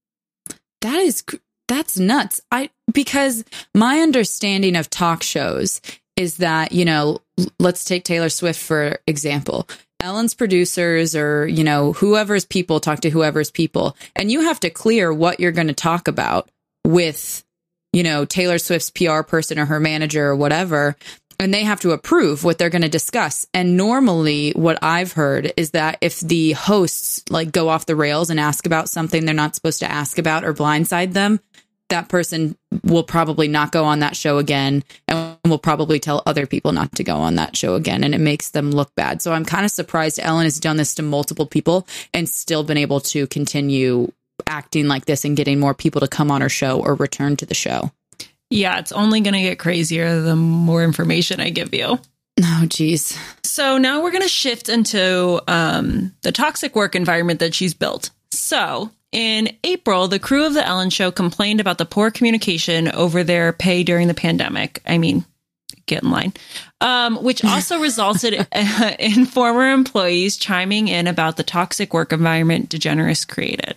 That is... That's nuts. I because my understanding of talk shows is that, you know, let's take Taylor Swift for example. Ellen's producers or, you know, whoever's people talk to whoever's people. And you have to clear what you're going to talk about with, you know, Taylor Swift's P R person or her manager or whatever. And they have to approve what they're going to discuss. And normally what I've heard is that if the hosts like go off the rails and ask about something they're not supposed to ask about or blindside them, that person will probably not go on that show again and will probably tell other people not to go on that show again. And it makes them look bad. So I'm kind of surprised Ellen has done this to multiple people and still been able to continue acting like this and getting more people to come on her show or return to the show. Yeah, it's only going to get crazier the more information I give you. Oh, geez. So now we're going to shift into um, the toxic work environment that she's built. So in April, the crew of The Ellen Show complained about the poor communication over their pay during the pandemic. I mean, get in line. Um, which also resulted in former employees chiming in about the toxic work environment DeGeneres created.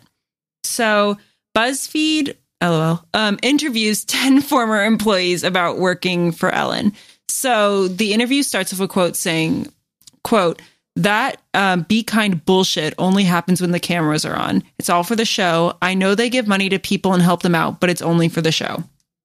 So BuzzFeed, LOL, um, interviews ten former employees about working for Ellen. So the interview starts with a quote saying, quote, that um, be kind bullshit only happens when the cameras are on. It's all for the show. I know they give money to people and help them out, but it's only for the show.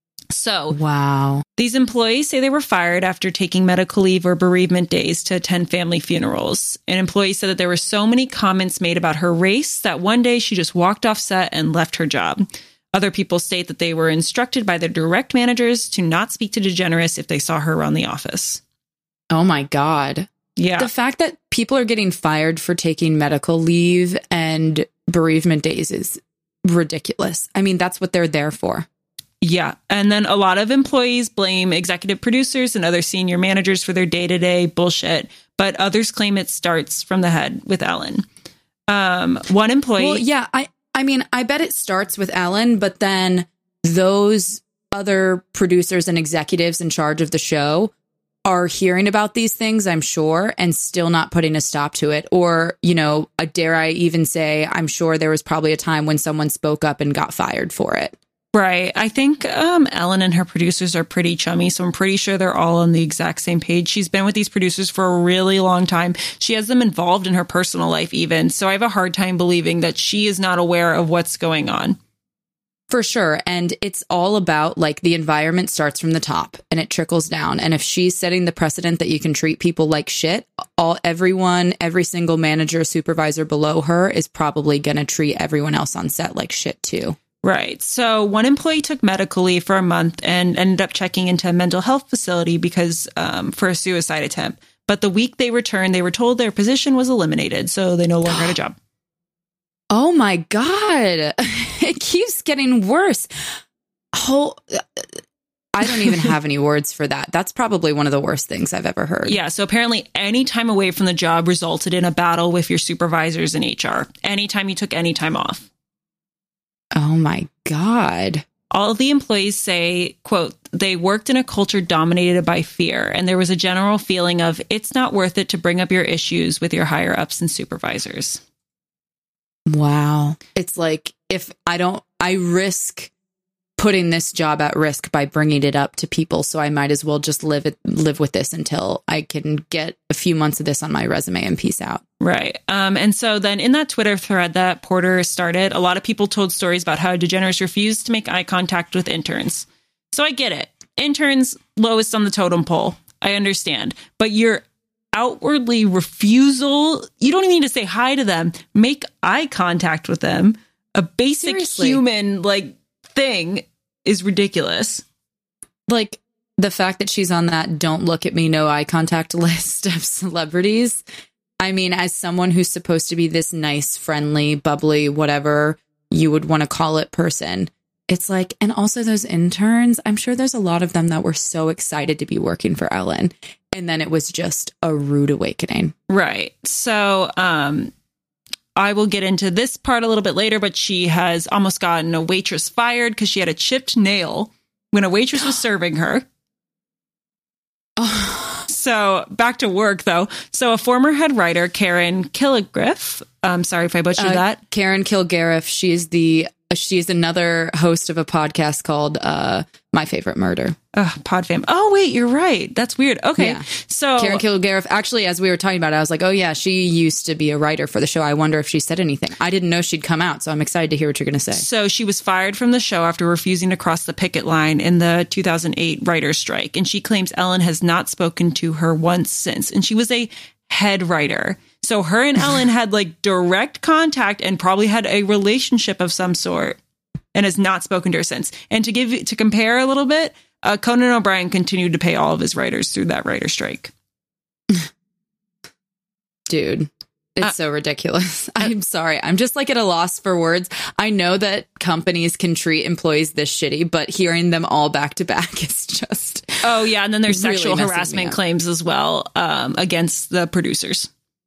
So wow, these employees say they were fired after taking medical leave or bereavement days to attend family funerals. An employee said that there were so many comments made about her race that one day she just walked off set and left her job. Other people state that they were instructed by their direct managers to not speak to DeGeneres if they saw her around the office. Oh my God. Yeah. The fact that people are getting fired for taking medical leave and bereavement days is ridiculous. I mean, that's what they're there for. Yeah. And then a lot of employees blame executive producers and other senior managers for their day-to-day bullshit, but others claim it starts from the head with Ellen. Um, one employee... Well, yeah, I, I mean, I bet it starts with Ellen, but then those other producers and executives in charge of the show are hearing about these things, I'm sure, and still not putting a stop to it. Or, you know, uh, dare I even say, I'm sure there was probably a time when someone spoke up and got fired for it. Right. I think um, Ellen and her producers are pretty chummy, so I'm pretty sure they're all on the exact same page. She's been with these producers for a really long time. She has them involved in her personal life even, so I have a hard time believing that she is not aware of what's going on. For sure. And it's all about like the environment starts from the top and it trickles down. And if she's setting the precedent that you can treat people like shit, all everyone, every single manager, supervisor below her is probably going to treat everyone else on set like shit too. Right. So one employee took medical leave for a month and ended up checking into a mental health facility because um, for a suicide attempt. But the week they returned, they were told their position was eliminated, so they no longer had a job. Oh my God. It keeps getting worse. Oh, I don't even have any words for that. That's probably one of the worst things I've ever heard. Yeah. So apparently any time away from the job resulted in a battle with your supervisors in H R. Anytime you took any time off. Oh my God. All the employees say, quote, they worked in a culture dominated by fear, and there was a general feeling of it's not worth it to bring up your issues with your higher ups and supervisors. Wow. It's like, if I don't, I risk putting this job at risk by bringing it up to people, so I might as well just live it, live with this until I can get a few months of this on my resume and peace out. Right. Um, and so then in that Twitter thread that Porter started, a lot of people told stories about how DeGeneres refused to make eye contact with interns. So I get it. Interns, lowest on the totem pole. I understand. But your outwardly refusal, you don't even need to say hi to them. Make eye contact with them. A basic Seriously. human like thing is ridiculous. Like the fact that she's on that don't look at me, no eye contact list of celebrities. I mean, as someone who's supposed to be this nice, friendly, bubbly, whatever you would want to call it person, it's like, and also those interns, I'm sure there's a lot of them that were so excited to be working for Ellen. And then it was just a rude awakening. Right. So, um, I will get into this part a little bit later, but she has almost gotten a waitress fired because she had a chipped nail when a waitress was serving her. So back to work, though. So a former head writer, Karen Kilgariff, I'm sorry if I butchered uh, that. Karen Kilgariff, she's the she's another host of a podcast called uh, My Favorite Murder. Oh, Podfam. Oh, wait, you're right. That's weird. Okay. Yeah. So Karen Kilgariff, actually, as we were talking about it, I was like, oh, yeah, she used to be a writer for the show. I wonder if she said anything. I didn't know she'd come out, so I'm excited to hear what you're going to say. So she was fired from the show after refusing to cross the picket line in the two thousand eight writer's strike. And she claims Ellen has not spoken to her once since. And she was a head writer. So her and Ellen had like direct contact and probably had a relationship of some sort and has not spoken to her since. And to give to compare a little bit, uh, Conan O'Brien continued to pay all of his writers through that writer strike. Dude, it's uh, so ridiculous. I'm sorry. I'm just like at a loss for words. I know that companies can treat employees this shitty, but hearing them all back to back is just... Oh, yeah. And then there's really sexual harassment claims as well um, against the producers.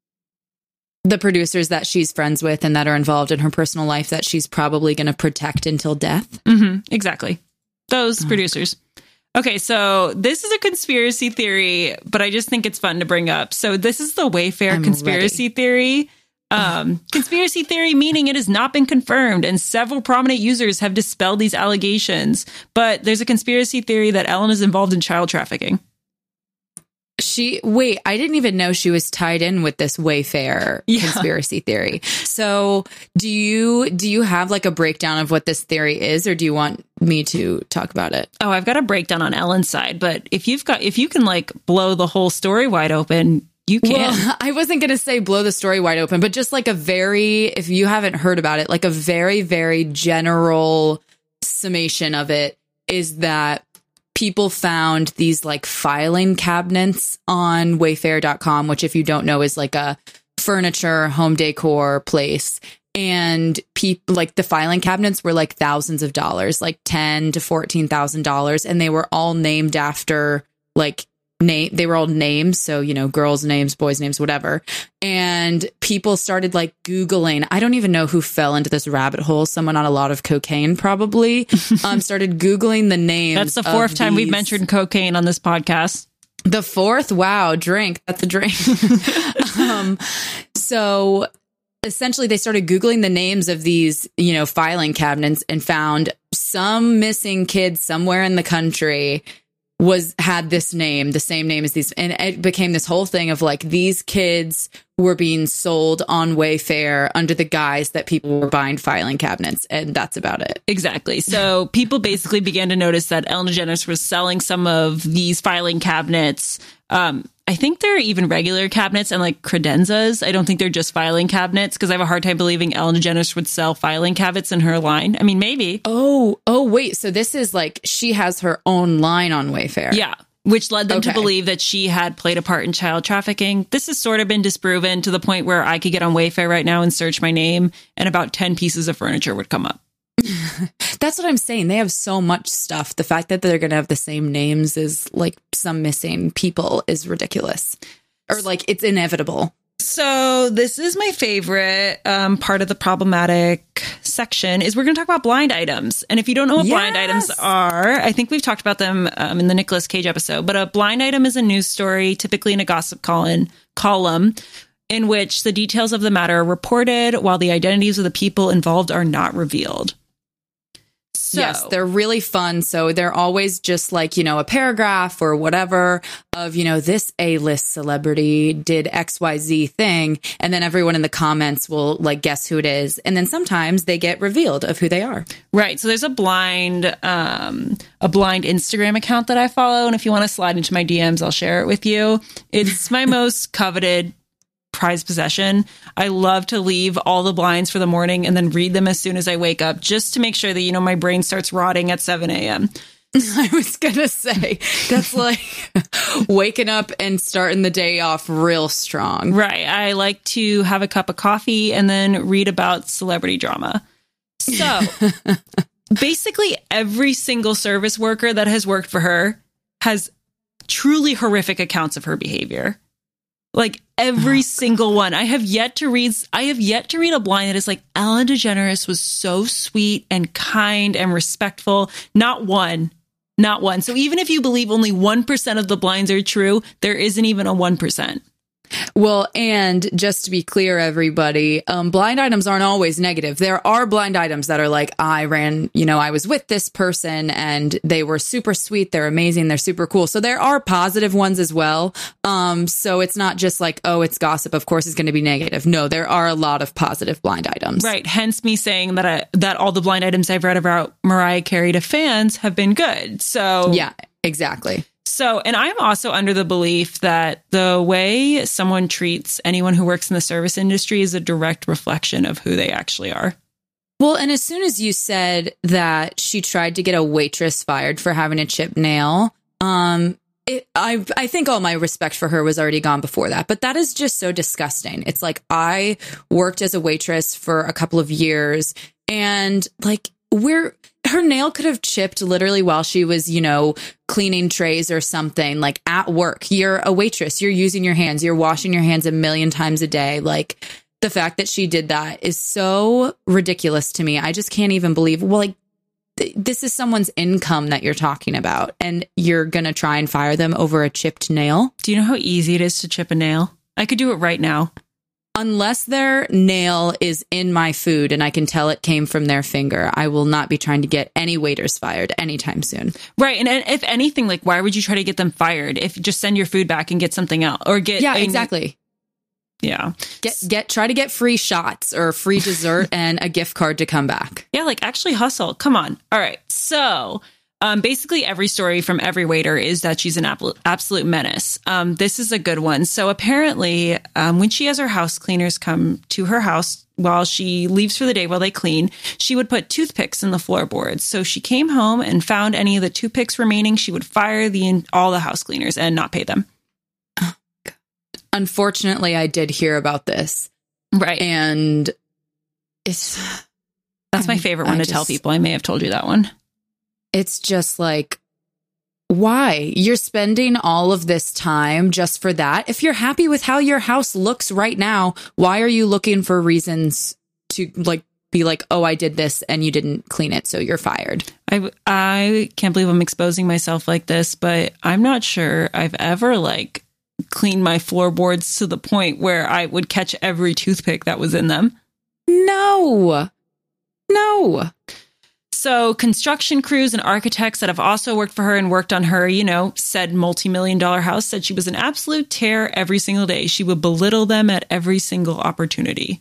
The producers that she's friends with and that are involved in her personal life that she's probably going to protect until death. Mm-hmm, exactly. Those oh. producers. Okay, so this is a conspiracy theory, but I just think it's fun to bring up. So this is the Wayfair I'm conspiracy ready. theory. Um, conspiracy theory meaning it has not been confirmed, and several prominent users have dispelled these allegations. But there's a conspiracy theory that Ellen is involved in child trafficking. She wait, I didn't even know she was tied in with this Wayfair yeah. conspiracy theory. So do you do you have like a breakdown of what this theory is, or do you want me to talk about it? Oh, I've got a breakdown on Ellen's side, but if you've got if you can like blow the whole story wide open, you can. Well, I wasn't going to say blow the story wide open, but just like a very, if you haven't heard about it, like a very, very general summation of it is that people found these like filing cabinets on wayfair dot com, which if you don't know is like a furniture, home decor place. And people like the filing cabinets were like thousands of dollars, like ten to fourteen thousand dollars. And they were all named after like name. They were all names. So, you know, girls' names, boys' names, whatever. And people started like Googling. I don't even know who fell into this rabbit hole. Someone on a lot of cocaine probably um, started Googling the names. That's the fourth of time these. We've mentioned cocaine on this podcast. The fourth? Wow. Drink. That's a drink. um, so essentially they started Googling the names of these, you know, filing cabinets and found some missing kid somewhere in the country was had this name, the same name as these. And it became this whole thing of like these kids were being sold on Wayfair under the guise that people were buying filing cabinets. And that's about it. Exactly. So people basically began to notice that Ellen DeGeneres was selling some of these filing cabinets. Um, I think they're even regular cabinets and like credenzas. I don't think they're just filing cabinets because I have a hard time believing Ellen DeGeneres would sell filing cabinets in her line. I mean, maybe. Oh, oh, wait. So this is like she has her own line on Wayfair. Yeah. Which led them okay. to believe that she had played a part in child trafficking. This has sort of been disproven to the point where I could get on Wayfair right now and search my name and about ten pieces of furniture would come up. That's what I'm saying. They have so much stuff. The fact that they're going to have the same names as like some missing people is ridiculous. Or like it's inevitable. So this is my favorite um, part of the problematic section is we're going to talk about blind items. And if you don't know what yes. blind items are, I think we've talked about them um, in the Nicolas Cage episode. But a blind item is a news story, typically in a gossip column, column in which the details of the matter are reported while the identities of the people involved are not revealed. So, yes, they're really fun. So they're always just like, you know, a paragraph or whatever of, you know, this A-list celebrity did X Y Z thing. And then everyone in the comments will like guess who it is. And then sometimes they get revealed of who they are. Right. So there's a blind um, a blind Instagram account that I follow. And if you want to slide into my D Ms, I'll share it with you. It's my most coveted prized possession. I love to leave all the blinds for the morning and then read them as soon as I wake up, just to make sure that, you know, my brain starts rotting at seven a.m. I was going to say, that's like waking up and starting the day off real strong. Right. I like to have a cup of coffee and then read about celebrity drama. So basically every single service worker that has worked for her has truly horrific accounts of her behavior. Like every single one. I have yet to read, I have yet to read a blind that is like, Ellen DeGeneres was so sweet and kind and respectful. Not one. Not one. So even if you believe only one percent of the blinds are true, there isn't even a one percent. Well, and just to be clear, everybody, um, blind items aren't always negative. There are blind items that are like, I ran, you know, I was with this person and they were super sweet. They're amazing. They're super cool. So there are positive ones as well. Um, so it's not just like, oh, it's gossip. Of course, it's going to be negative. No, there are a lot of positive blind items. Right. Hence me saying that I, that all the blind items I've read about Mariah Carey to fans have been good. So yeah, exactly. So, and I'm also under the belief that the way someone treats anyone who works in the service industry is a direct reflection of who they actually are. Well, and as soon as you said that she tried to get a waitress fired for having a chipped nail, um, it, I, I think all my respect for her was already gone before that. But that is just so disgusting. It's like I worked as a waitress for a couple of years and like we're... her nail could have chipped literally while she was, you know, cleaning trays or something, like at work. You're a waitress. You're using your hands. You're washing your hands a million times a day. Like the fact that she did that is so ridiculous to me. I just can't even believe, well, like th- this is someone's income that you're talking about and you're going to try and fire them over a chipped nail. Do you know how easy it is to chip a nail? I could do it right now. Unless their nail is in my food and I can tell it came from their finger, I will not be trying to get any waiters fired anytime soon. Right. And, and if anything, like, why would you try to get them fired? If just send your food back and get something else or get. Yeah, a, exactly. Yeah. Get, get, try to get free shots or free dessert and a gift card to come back. Yeah. Like actually hustle. Come on. All right. So Um, basically, every story from every waiter is that she's an ab- absolute menace. Um, this is a good one. So apparently, um, when she has her house cleaners come to her house while she leaves for the day while they clean, she would put toothpicks in the floorboards. So she came home and found any of the toothpicks remaining. She would fire the all the house cleaners and not pay them. Oh, God. Unfortunately, I did hear about this. Right. And it's... That's my favorite one I to just, tell people. I may have told you that one. It's just like, why? You're spending all of this time just for that? If you're happy with how your house looks right now, why are you looking for reasons to like be like, oh, I did this and you didn't clean it, so you're fired? I, I can't believe I'm exposing myself like this, but I'm not sure I've ever like cleaned my floorboards to the point where I would catch every toothpick that was in them. No, no. So construction crews and architects that have also worked for her and worked on her, you know, said multi-million dollar house, said she was an absolute terror every single day. She would belittle them at every single opportunity.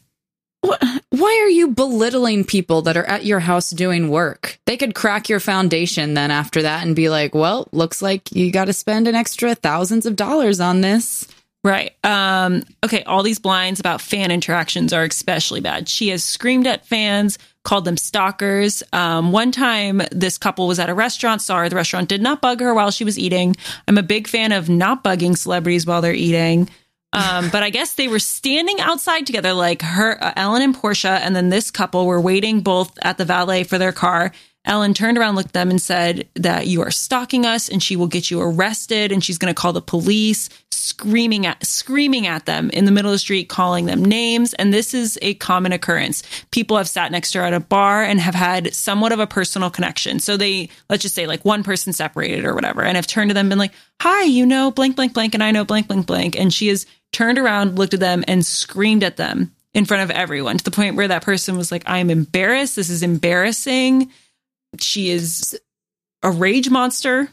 Why are you belittling people that are at your house doing work? They could crack your foundation then after that and be like, well, looks like you got to spend an extra thousands of dollars on this. Right. Um, okay. All these blinds about fan interactions are especially bad. She has screamed at fans, called them stalkers. Um, one time, this couple was at a restaurant, saw her. The restaurant did not bug her while she was eating. I'm a big fan of not bugging celebrities while they're eating. Um, but I guess they were standing outside together, like her, uh, Ellen and Portia, and then this couple were waiting both at the valet for their car. Ellen turned around, looked at them and said that you are stalking us and she will get you arrested and she's going to call the police. screaming at screaming at them in the middle of the street, calling them names. And this is a common occurrence. People have sat next to her at a bar and have had somewhat of a personal connection. So they, let's just say like one person separated or whatever, and have turned to them and been like, hi, you know, blank, blank, blank, and I know blank, blank, blank. And she has turned around, looked at them, and screamed at them in front of everyone, to the point where that person was like, I'm embarrassed. This is embarrassing. She is a rage monster.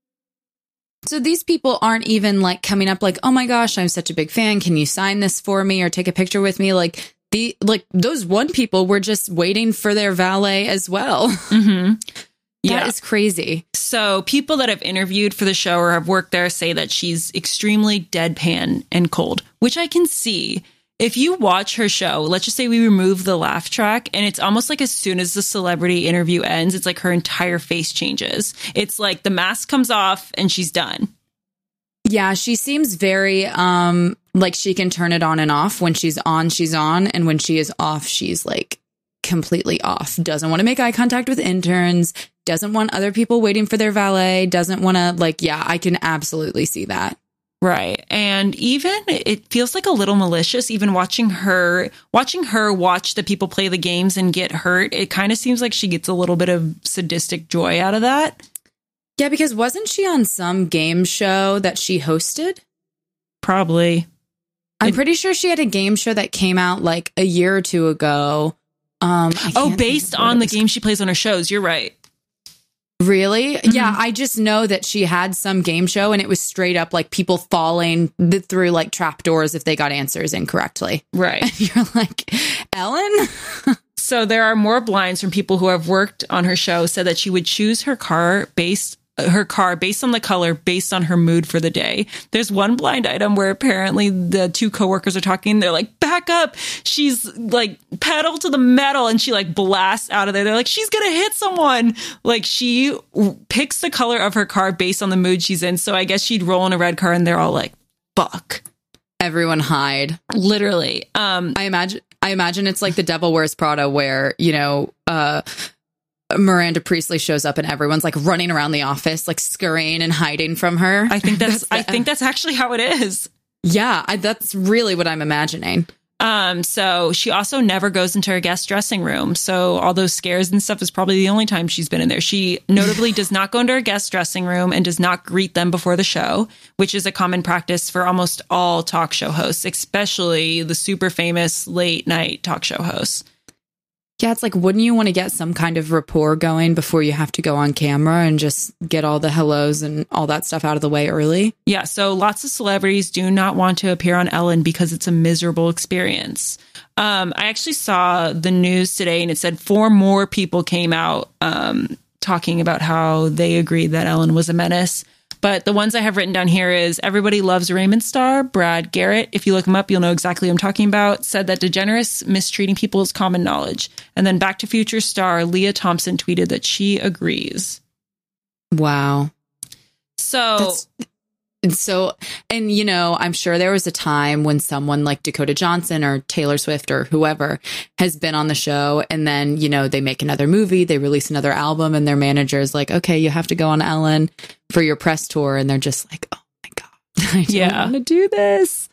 So these people aren't even like coming up like, oh my gosh, I'm such a big fan. Can you sign this for me or take a picture with me? Like the like those one people were just waiting for their valet as well. Mm-hmm. Yeah, that is crazy. So people that have interviewed for the show or have worked there say that she's extremely deadpan and cold, which I can see. If you watch her show, let's just say we remove the laugh track, and it's almost like as soon as the celebrity interview ends, it's like her entire face changes. It's like the mask comes off and she's done. Yeah, she seems very um like she can turn it on and off. When she's on, she's on. And when she is off, she's like completely off. Doesn't want to make eye contact with interns. Doesn't want other people waiting for their valet. Doesn't want to like, yeah, I can absolutely see that. Right. And even it feels like a little malicious, even watching her, watching her watch the people play the games and get hurt. It kind of seems like she gets a little bit of sadistic joy out of that. Yeah, because wasn't she on some game show that she hosted? Probably. I'm it, pretty sure she had a game show that came out like a year or two ago. Um, oh, based on the game she plays on her shows. You're right. Really? Mm-hmm. Yeah, I just know that she had some game show and it was straight up like people falling th- through like trapdoors if they got answers incorrectly. Right. And you're like, Ellen? So there are more blinds from people who have worked on her show, said that she would choose her car based her car based on the color, based on her mood for the day. There's one blind item where apparently the two coworkers are talking. They're like, back up. She's like pedal to the metal, and she like blasts out of there. They're like, she's going to hit someone. Like she picks the color of her car based on the mood she's in. So I guess she'd roll in a red car and they're all like, fuck. Everyone hide. Literally. Um, I imagine, I imagine it's like the Devil Wears Prada where, you know, uh, Miranda Priestley shows up and everyone's like running around the office, like scurrying and hiding from her. I think that's, that's the, I think that's actually how it is. Yeah, I, that's really what I'm imagining. Um, so she also never goes into her guest dressing room. So all those scares and stuff is probably the only time she's been in there. She notably does not go into her guest dressing room and does not greet them before the show, which is a common practice for almost all talk show hosts, especially the super famous late night talk show hosts. Yeah, it's like, wouldn't you want to get some kind of rapport going before you have to go on camera and just get all the hellos and all that stuff out of the way early? Yeah, so lots of celebrities do not want to appear on Ellen because it's a miserable experience. Um, I actually saw the news today and it said four more people came out um, talking about how they agreed that Ellen was a menace. But the ones I have written down here is everybody loves Raymond star Brad Garrett. If you look him up, you'll know exactly what I'm talking about. Said that DeGeneres mistreating people is common knowledge. And then Back to Future star Leah Thompson tweeted that she agrees. Wow. So... That's- And so, and you know, I'm sure there was a time when someone like Dakota Johnson or Taylor Swift or whoever has been on the show, and then, you know, they make another movie, they release another album, and their manager is like, okay, you have to go on Ellen for your press tour. And th're just like, oh my God, I don't yeah. want to do this.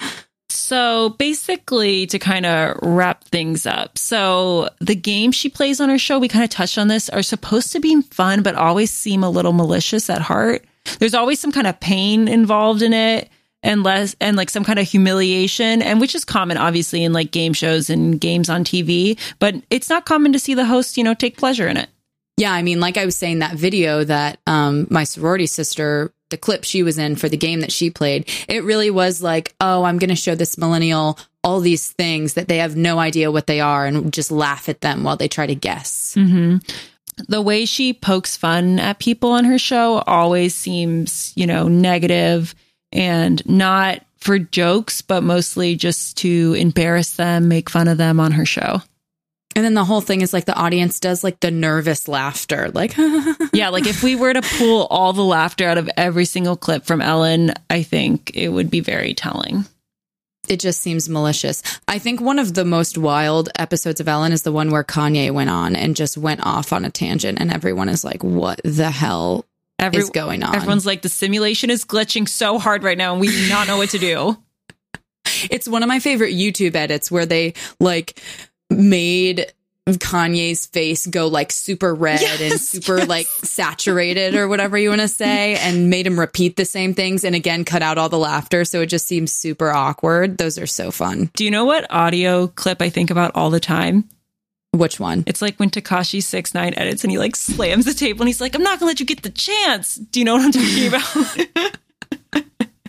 So basically, to kind of wrap things up, so the games she plays on her show, we kind of touched on this, are supposed to be fun, but always seem a little malicious at heart. There's always some kind of pain involved in it, and less, and like some kind of humiliation, and which is common, obviously, in like game shows and games on T V. But it's not common to see the host, you know, take pleasure in it. Yeah, I mean, like I was saying, that video that um, my sorority sister, the clip she was in for the game that she played, it really was like, oh, I'm going to show this millennial all these things that they have no idea what they are, and just laugh at them while they try to guess. Mm-hmm. The way she pokes fun at people on her show always seems, you know, negative, and not for jokes, but mostly just to embarrass them, make fun of them on her show. And then the whole thing is like the audience does like the nervous laughter, like, yeah, like if we were to pull all the laughter out of every single clip from Ellen, I think it would be very telling. It just seems malicious. I think one of the most wild episodes of Ellen is the one where Kanye went on and just went off on a tangent, and everyone is like, what the hell Every, is going on. Everyone's like, the simulation is glitching so hard right now and we do not know what to do. It's one of my favorite YouTube edits where they like made Kanye's face go like super red yes, and super yes. like saturated or whatever you want to say, and made him repeat the same things and again cut out all the laughter, so it just seems super awkward. Those are so fun. Do you know what audio clip I think about all the time? Which one? It's like when Tekashi six nine edits and he like slams the table and he's like, I'm not gonna let you get the chance. Do you know what I'm talking about?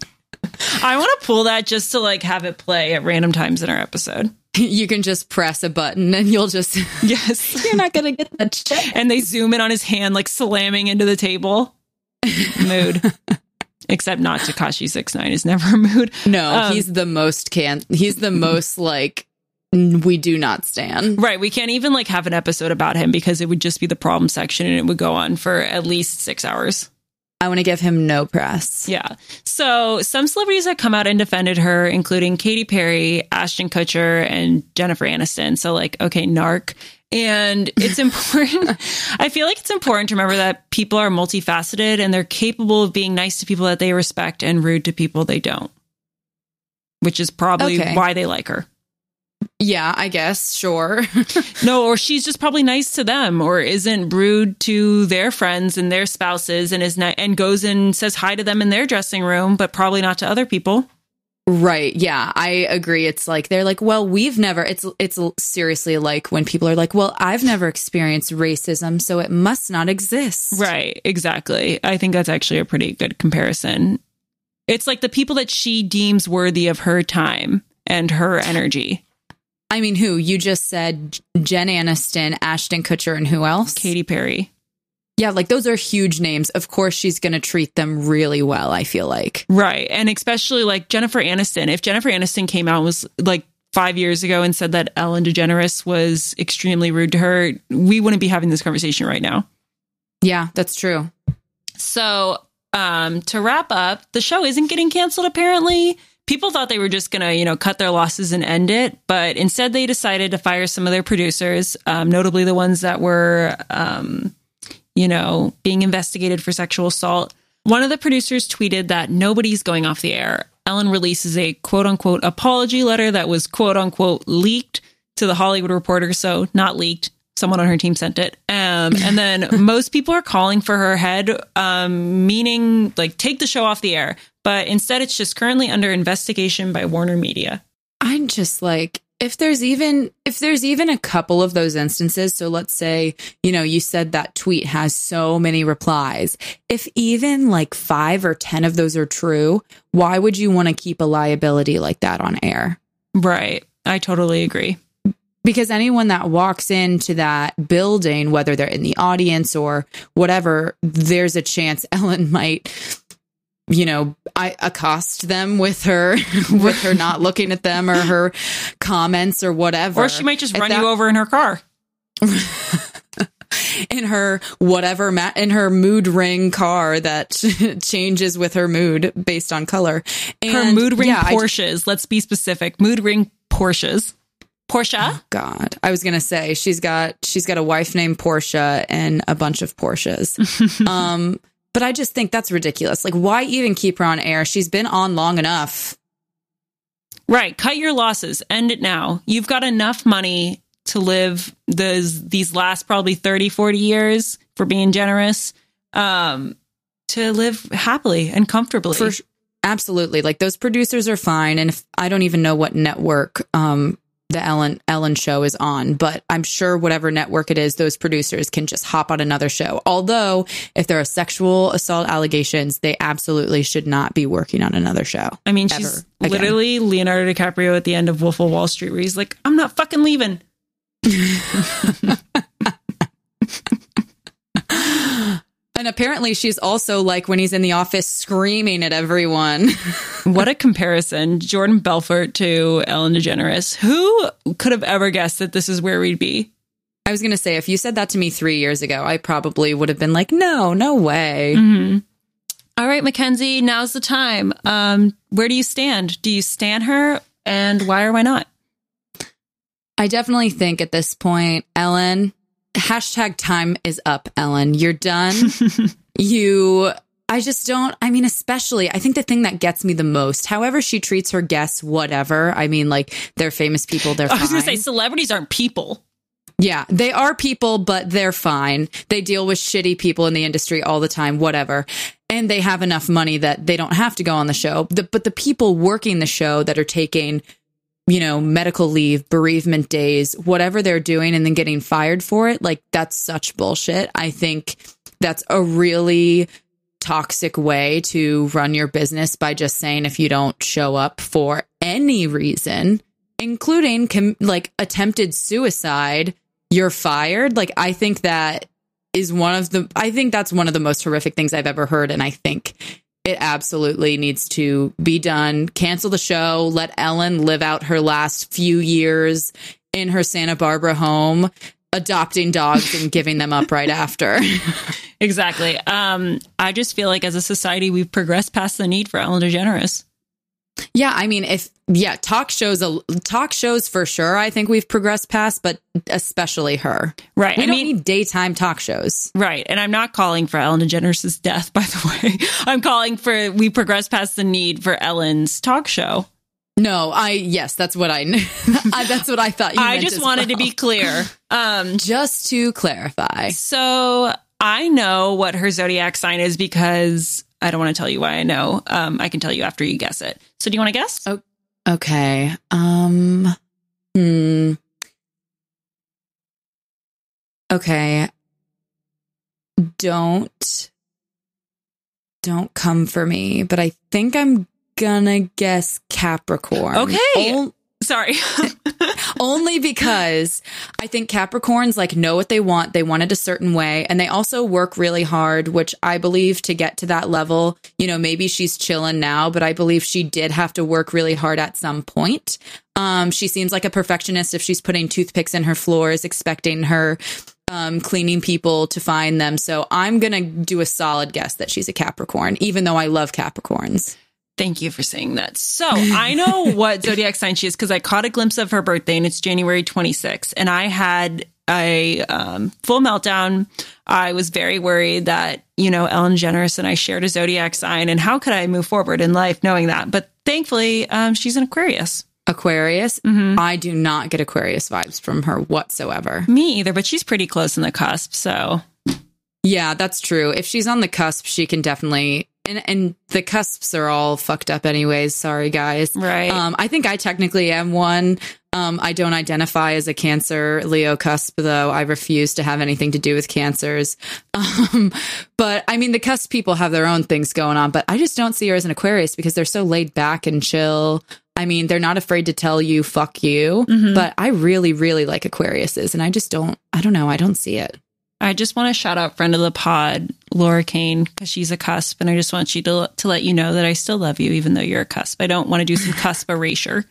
I want to pull that just to like have it play at random times in our episode. You can just press a button and you'll just, yes, you're not going to get the check. And they zoom in on his hand, like slamming into the table. Mood. Except not Tekashi six nine is never a mood. No, um, he's the most can, he's the most like, we do not stand. Right. We can't even like have an episode about him because it would just be the problem section and it would go on for at least six hours. I want to give him no press. Yeah. So some celebrities that come out and defended her, including Katy Perry, Ashton Kutcher, and Jennifer Aniston. So like, okay, narc. And it's important. I feel like it's important to remember that people are multifaceted and they're capable of being nice to people that they respect and rude to people they don't, which is probably okay. why they like her. Yeah, I guess. Sure. No, or she's just probably nice to them or isn't rude to their friends and their spouses and is ni- and goes and says hi to them in their dressing room, but probably not to other people. Right. Yeah, I agree. It's like they're like, well, we've never it's it's seriously like when people are like, well, I've never experienced racism, so it must not exist. Right. Exactly. I think that's actually a pretty good comparison. It's like the people that she deems worthy of her time and her energy. I mean, who? You just said Jen Aniston, Ashton Kutcher, and who else? Katy Perry. Yeah, like those are huge names. Of course, she's going to treat them really well, I feel like. Right. And especially like Jennifer Aniston. If Jennifer Aniston came out and was like five years ago and said that Ellen DeGeneres was extremely rude to her, we wouldn't be having this conversation right now. Yeah, that's true. So um, to wrap up, the show isn't getting canceled, apparently. People thought they were just going to, you know, cut their losses and end it. But instead, they decided to fire some of their producers, um, notably the ones that were, um, you know, being investigated for sexual assault. One of the producers tweeted that nobody's going off the air. Ellen releases a quote unquote apology letter that was quote unquote leaked to the Hollywood Reporter. So not leaked. Someone on her team sent it. Um, and then most people are calling for her head, um, meaning like take the show off the air. But instead, it's just currently under investigation by Warner Media. I'm just like, if there's even if there's even a couple of those instances. So let's say, you know, you said that tweet has so many replies. If even like five or ten of those are true, why would you want to keep a liability like that on air? Right. I totally agree. Because anyone that walks into that building, whether they're in the audience or whatever, there's a chance Ellen might, you know, I accost them with her, with her not looking at them or her comments or whatever. Or she might just run that, you over in her car. In her whatever, ma- in her mood ring car that changes with her mood based on color. And her mood ring yeah, Porsches. Just, let's be specific. Mood ring Porsches. Portia. Oh God, I was gonna say she's got she's got a wife named Portia and a bunch of Porsches. um, but I just think that's ridiculous. Like, why even keep her on air? She's been on long enough. Right. Cut your losses. End it now. You've got enough money to live those these last probably thirty, forty years, for being generous, um, to live happily and comfortably. For, absolutely. Like, those producers are fine. And if, I don't even know what network um the Ellen Ellen show is on, but I'm sure whatever network it is, those producers can just hop on another show. Although, if there are sexual assault allegations, they absolutely should not be working on another show. I mean, she's again. literally Leonardo DiCaprio at the end of Wolf of Wall Street, where he's like, I'm not fucking leaving. And apparently she's also like when he's in the office screaming at everyone. What a comparison. Jordan Belfort to Ellen DeGeneres. Who could have ever guessed that this is where we'd be? I was going to say, if you said that to me three years ago, I probably would have been like, no, no way. Mm-hmm. All right, Mackenzie, now's the time. Um, where do you stand? Do you stan her? And why or why not? I definitely think at this point, Ellen... Hashtag time is up, Ellen. You're done. you, I just don't, I mean, especially, I think the thing that gets me the most, however she treats her guests, whatever. I mean, like, they're famous people, they're fine. I was going to say, celebrities aren't people. Yeah, they are people, but they're fine. They deal with shitty people in the industry all the time, whatever. And they have enough money that they don't have to go on the show. The, but the people working the show that are taking, you know, medical leave, bereavement days, whatever they're doing and then getting fired for it, like, that's such bullshit. I think that's a really toxic way to run your business, by just saying if you don't show up for any reason, including com- like attempted suicide, you're fired. Like, I think that is one of the, I think that's one of the most horrific things I've ever heard. And I think it absolutely needs to be done. Cancel the show. Let Ellen live out her last few years in her Santa Barbara home, adopting dogs and giving them up right after. Exactly. Um, I just feel like as a society, we've progressed past the need for Ellen DeGeneres. Yeah, I mean, if yeah, talk shows, talk shows for sure. I think we've progressed past, but especially her. Right. We I don't mean, need daytime talk shows. Right. And I'm not calling for Ellen DeGeneres' death, by the way. I'm calling for we progressed past the need for Ellen's talk show. No, I yes, that's what I knew. That's what I thought you meant. I just wanted well. to be clear. Um, just to clarify. So I know what her zodiac sign is because I don't want to tell you why I know. Um, I can tell you after you guess it. So do you want to guess? Oh, okay. Um, hmm. Okay. Don't, don't come for me, but I think I'm gonna guess Capricorn. Okay. O- Sorry. Only because I think Capricorns like know what they want. They want it a certain way. And they also work really hard, which I believe to get to that level, you know, maybe she's chilling now, but I believe she did have to work really hard at some point. Um, she seems like a perfectionist if she's putting toothpicks in her floors, expecting her um, cleaning people to find them. So I'm going to do a solid guess that she's a Capricorn, even though I love Capricorns. Thank you for saying that. So I know what zodiac sign she is because I caught a glimpse of her birthday and it's January twenty-sixth. And I had a um, full meltdown. I was very worried that, you know, Ellen DeGeneres and I shared a zodiac sign. And how could I move forward in life knowing that? But thankfully, um, she's an Aquarius. Aquarius? Mm-hmm. I do not get Aquarius vibes from her whatsoever. Me either, but she's pretty close in the cusp. So yeah, that's true. If she's on the cusp, she can definitely... And, and the cusps are all fucked up anyways. Sorry, guys. Right. Um, I think I technically am one. Um, I don't identify as a Cancer Leo cusp, though. I refuse to have anything to do with cancers. Um, but I mean, the cusp people have their own things going on, but I just don't see her as an Aquarius because they're so laid back and chill. I mean, they're not afraid to tell you, fuck you. Mm-hmm. But I really, really like Aquariuses. And I just don't, I don't know. I don't see it. I just want to shout out friend of the pod, Laura Kane, because she's a cusp. And I just want you to, to let you know that I still love you, even though you're a cusp. I don't want to do some cusp erasure.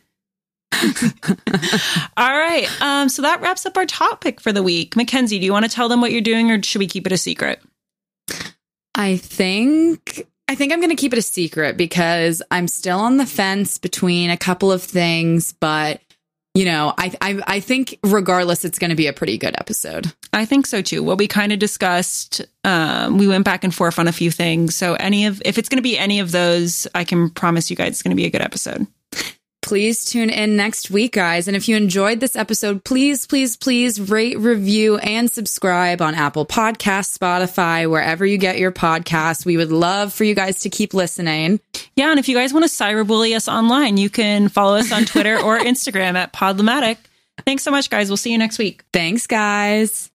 All right. Um, so that wraps up our topic for the week. Mackenzie, do you want to tell them what you're doing or should we keep it a secret? I think... I think I'm going to keep it a secret because I'm still on the fence between a couple of things, but you know, I, I I think regardless, it's going to be a pretty good episode. I think so, too. What we kind of discussed, um, we went back and forth on a few things. So any of if it's going to be any of those, I can promise you guys it's going to be a good episode. Please tune in next week, guys. And if you enjoyed this episode, please, please, please rate, review, and subscribe on Apple Podcasts, Spotify, wherever you get your podcasts. We would love for you guys to keep listening. Yeah, and if you guys want to cyberbully us online, you can follow us on Twitter or Instagram at Podlamatic. Thanks so much, guys. We'll see you next week. Thanks, guys.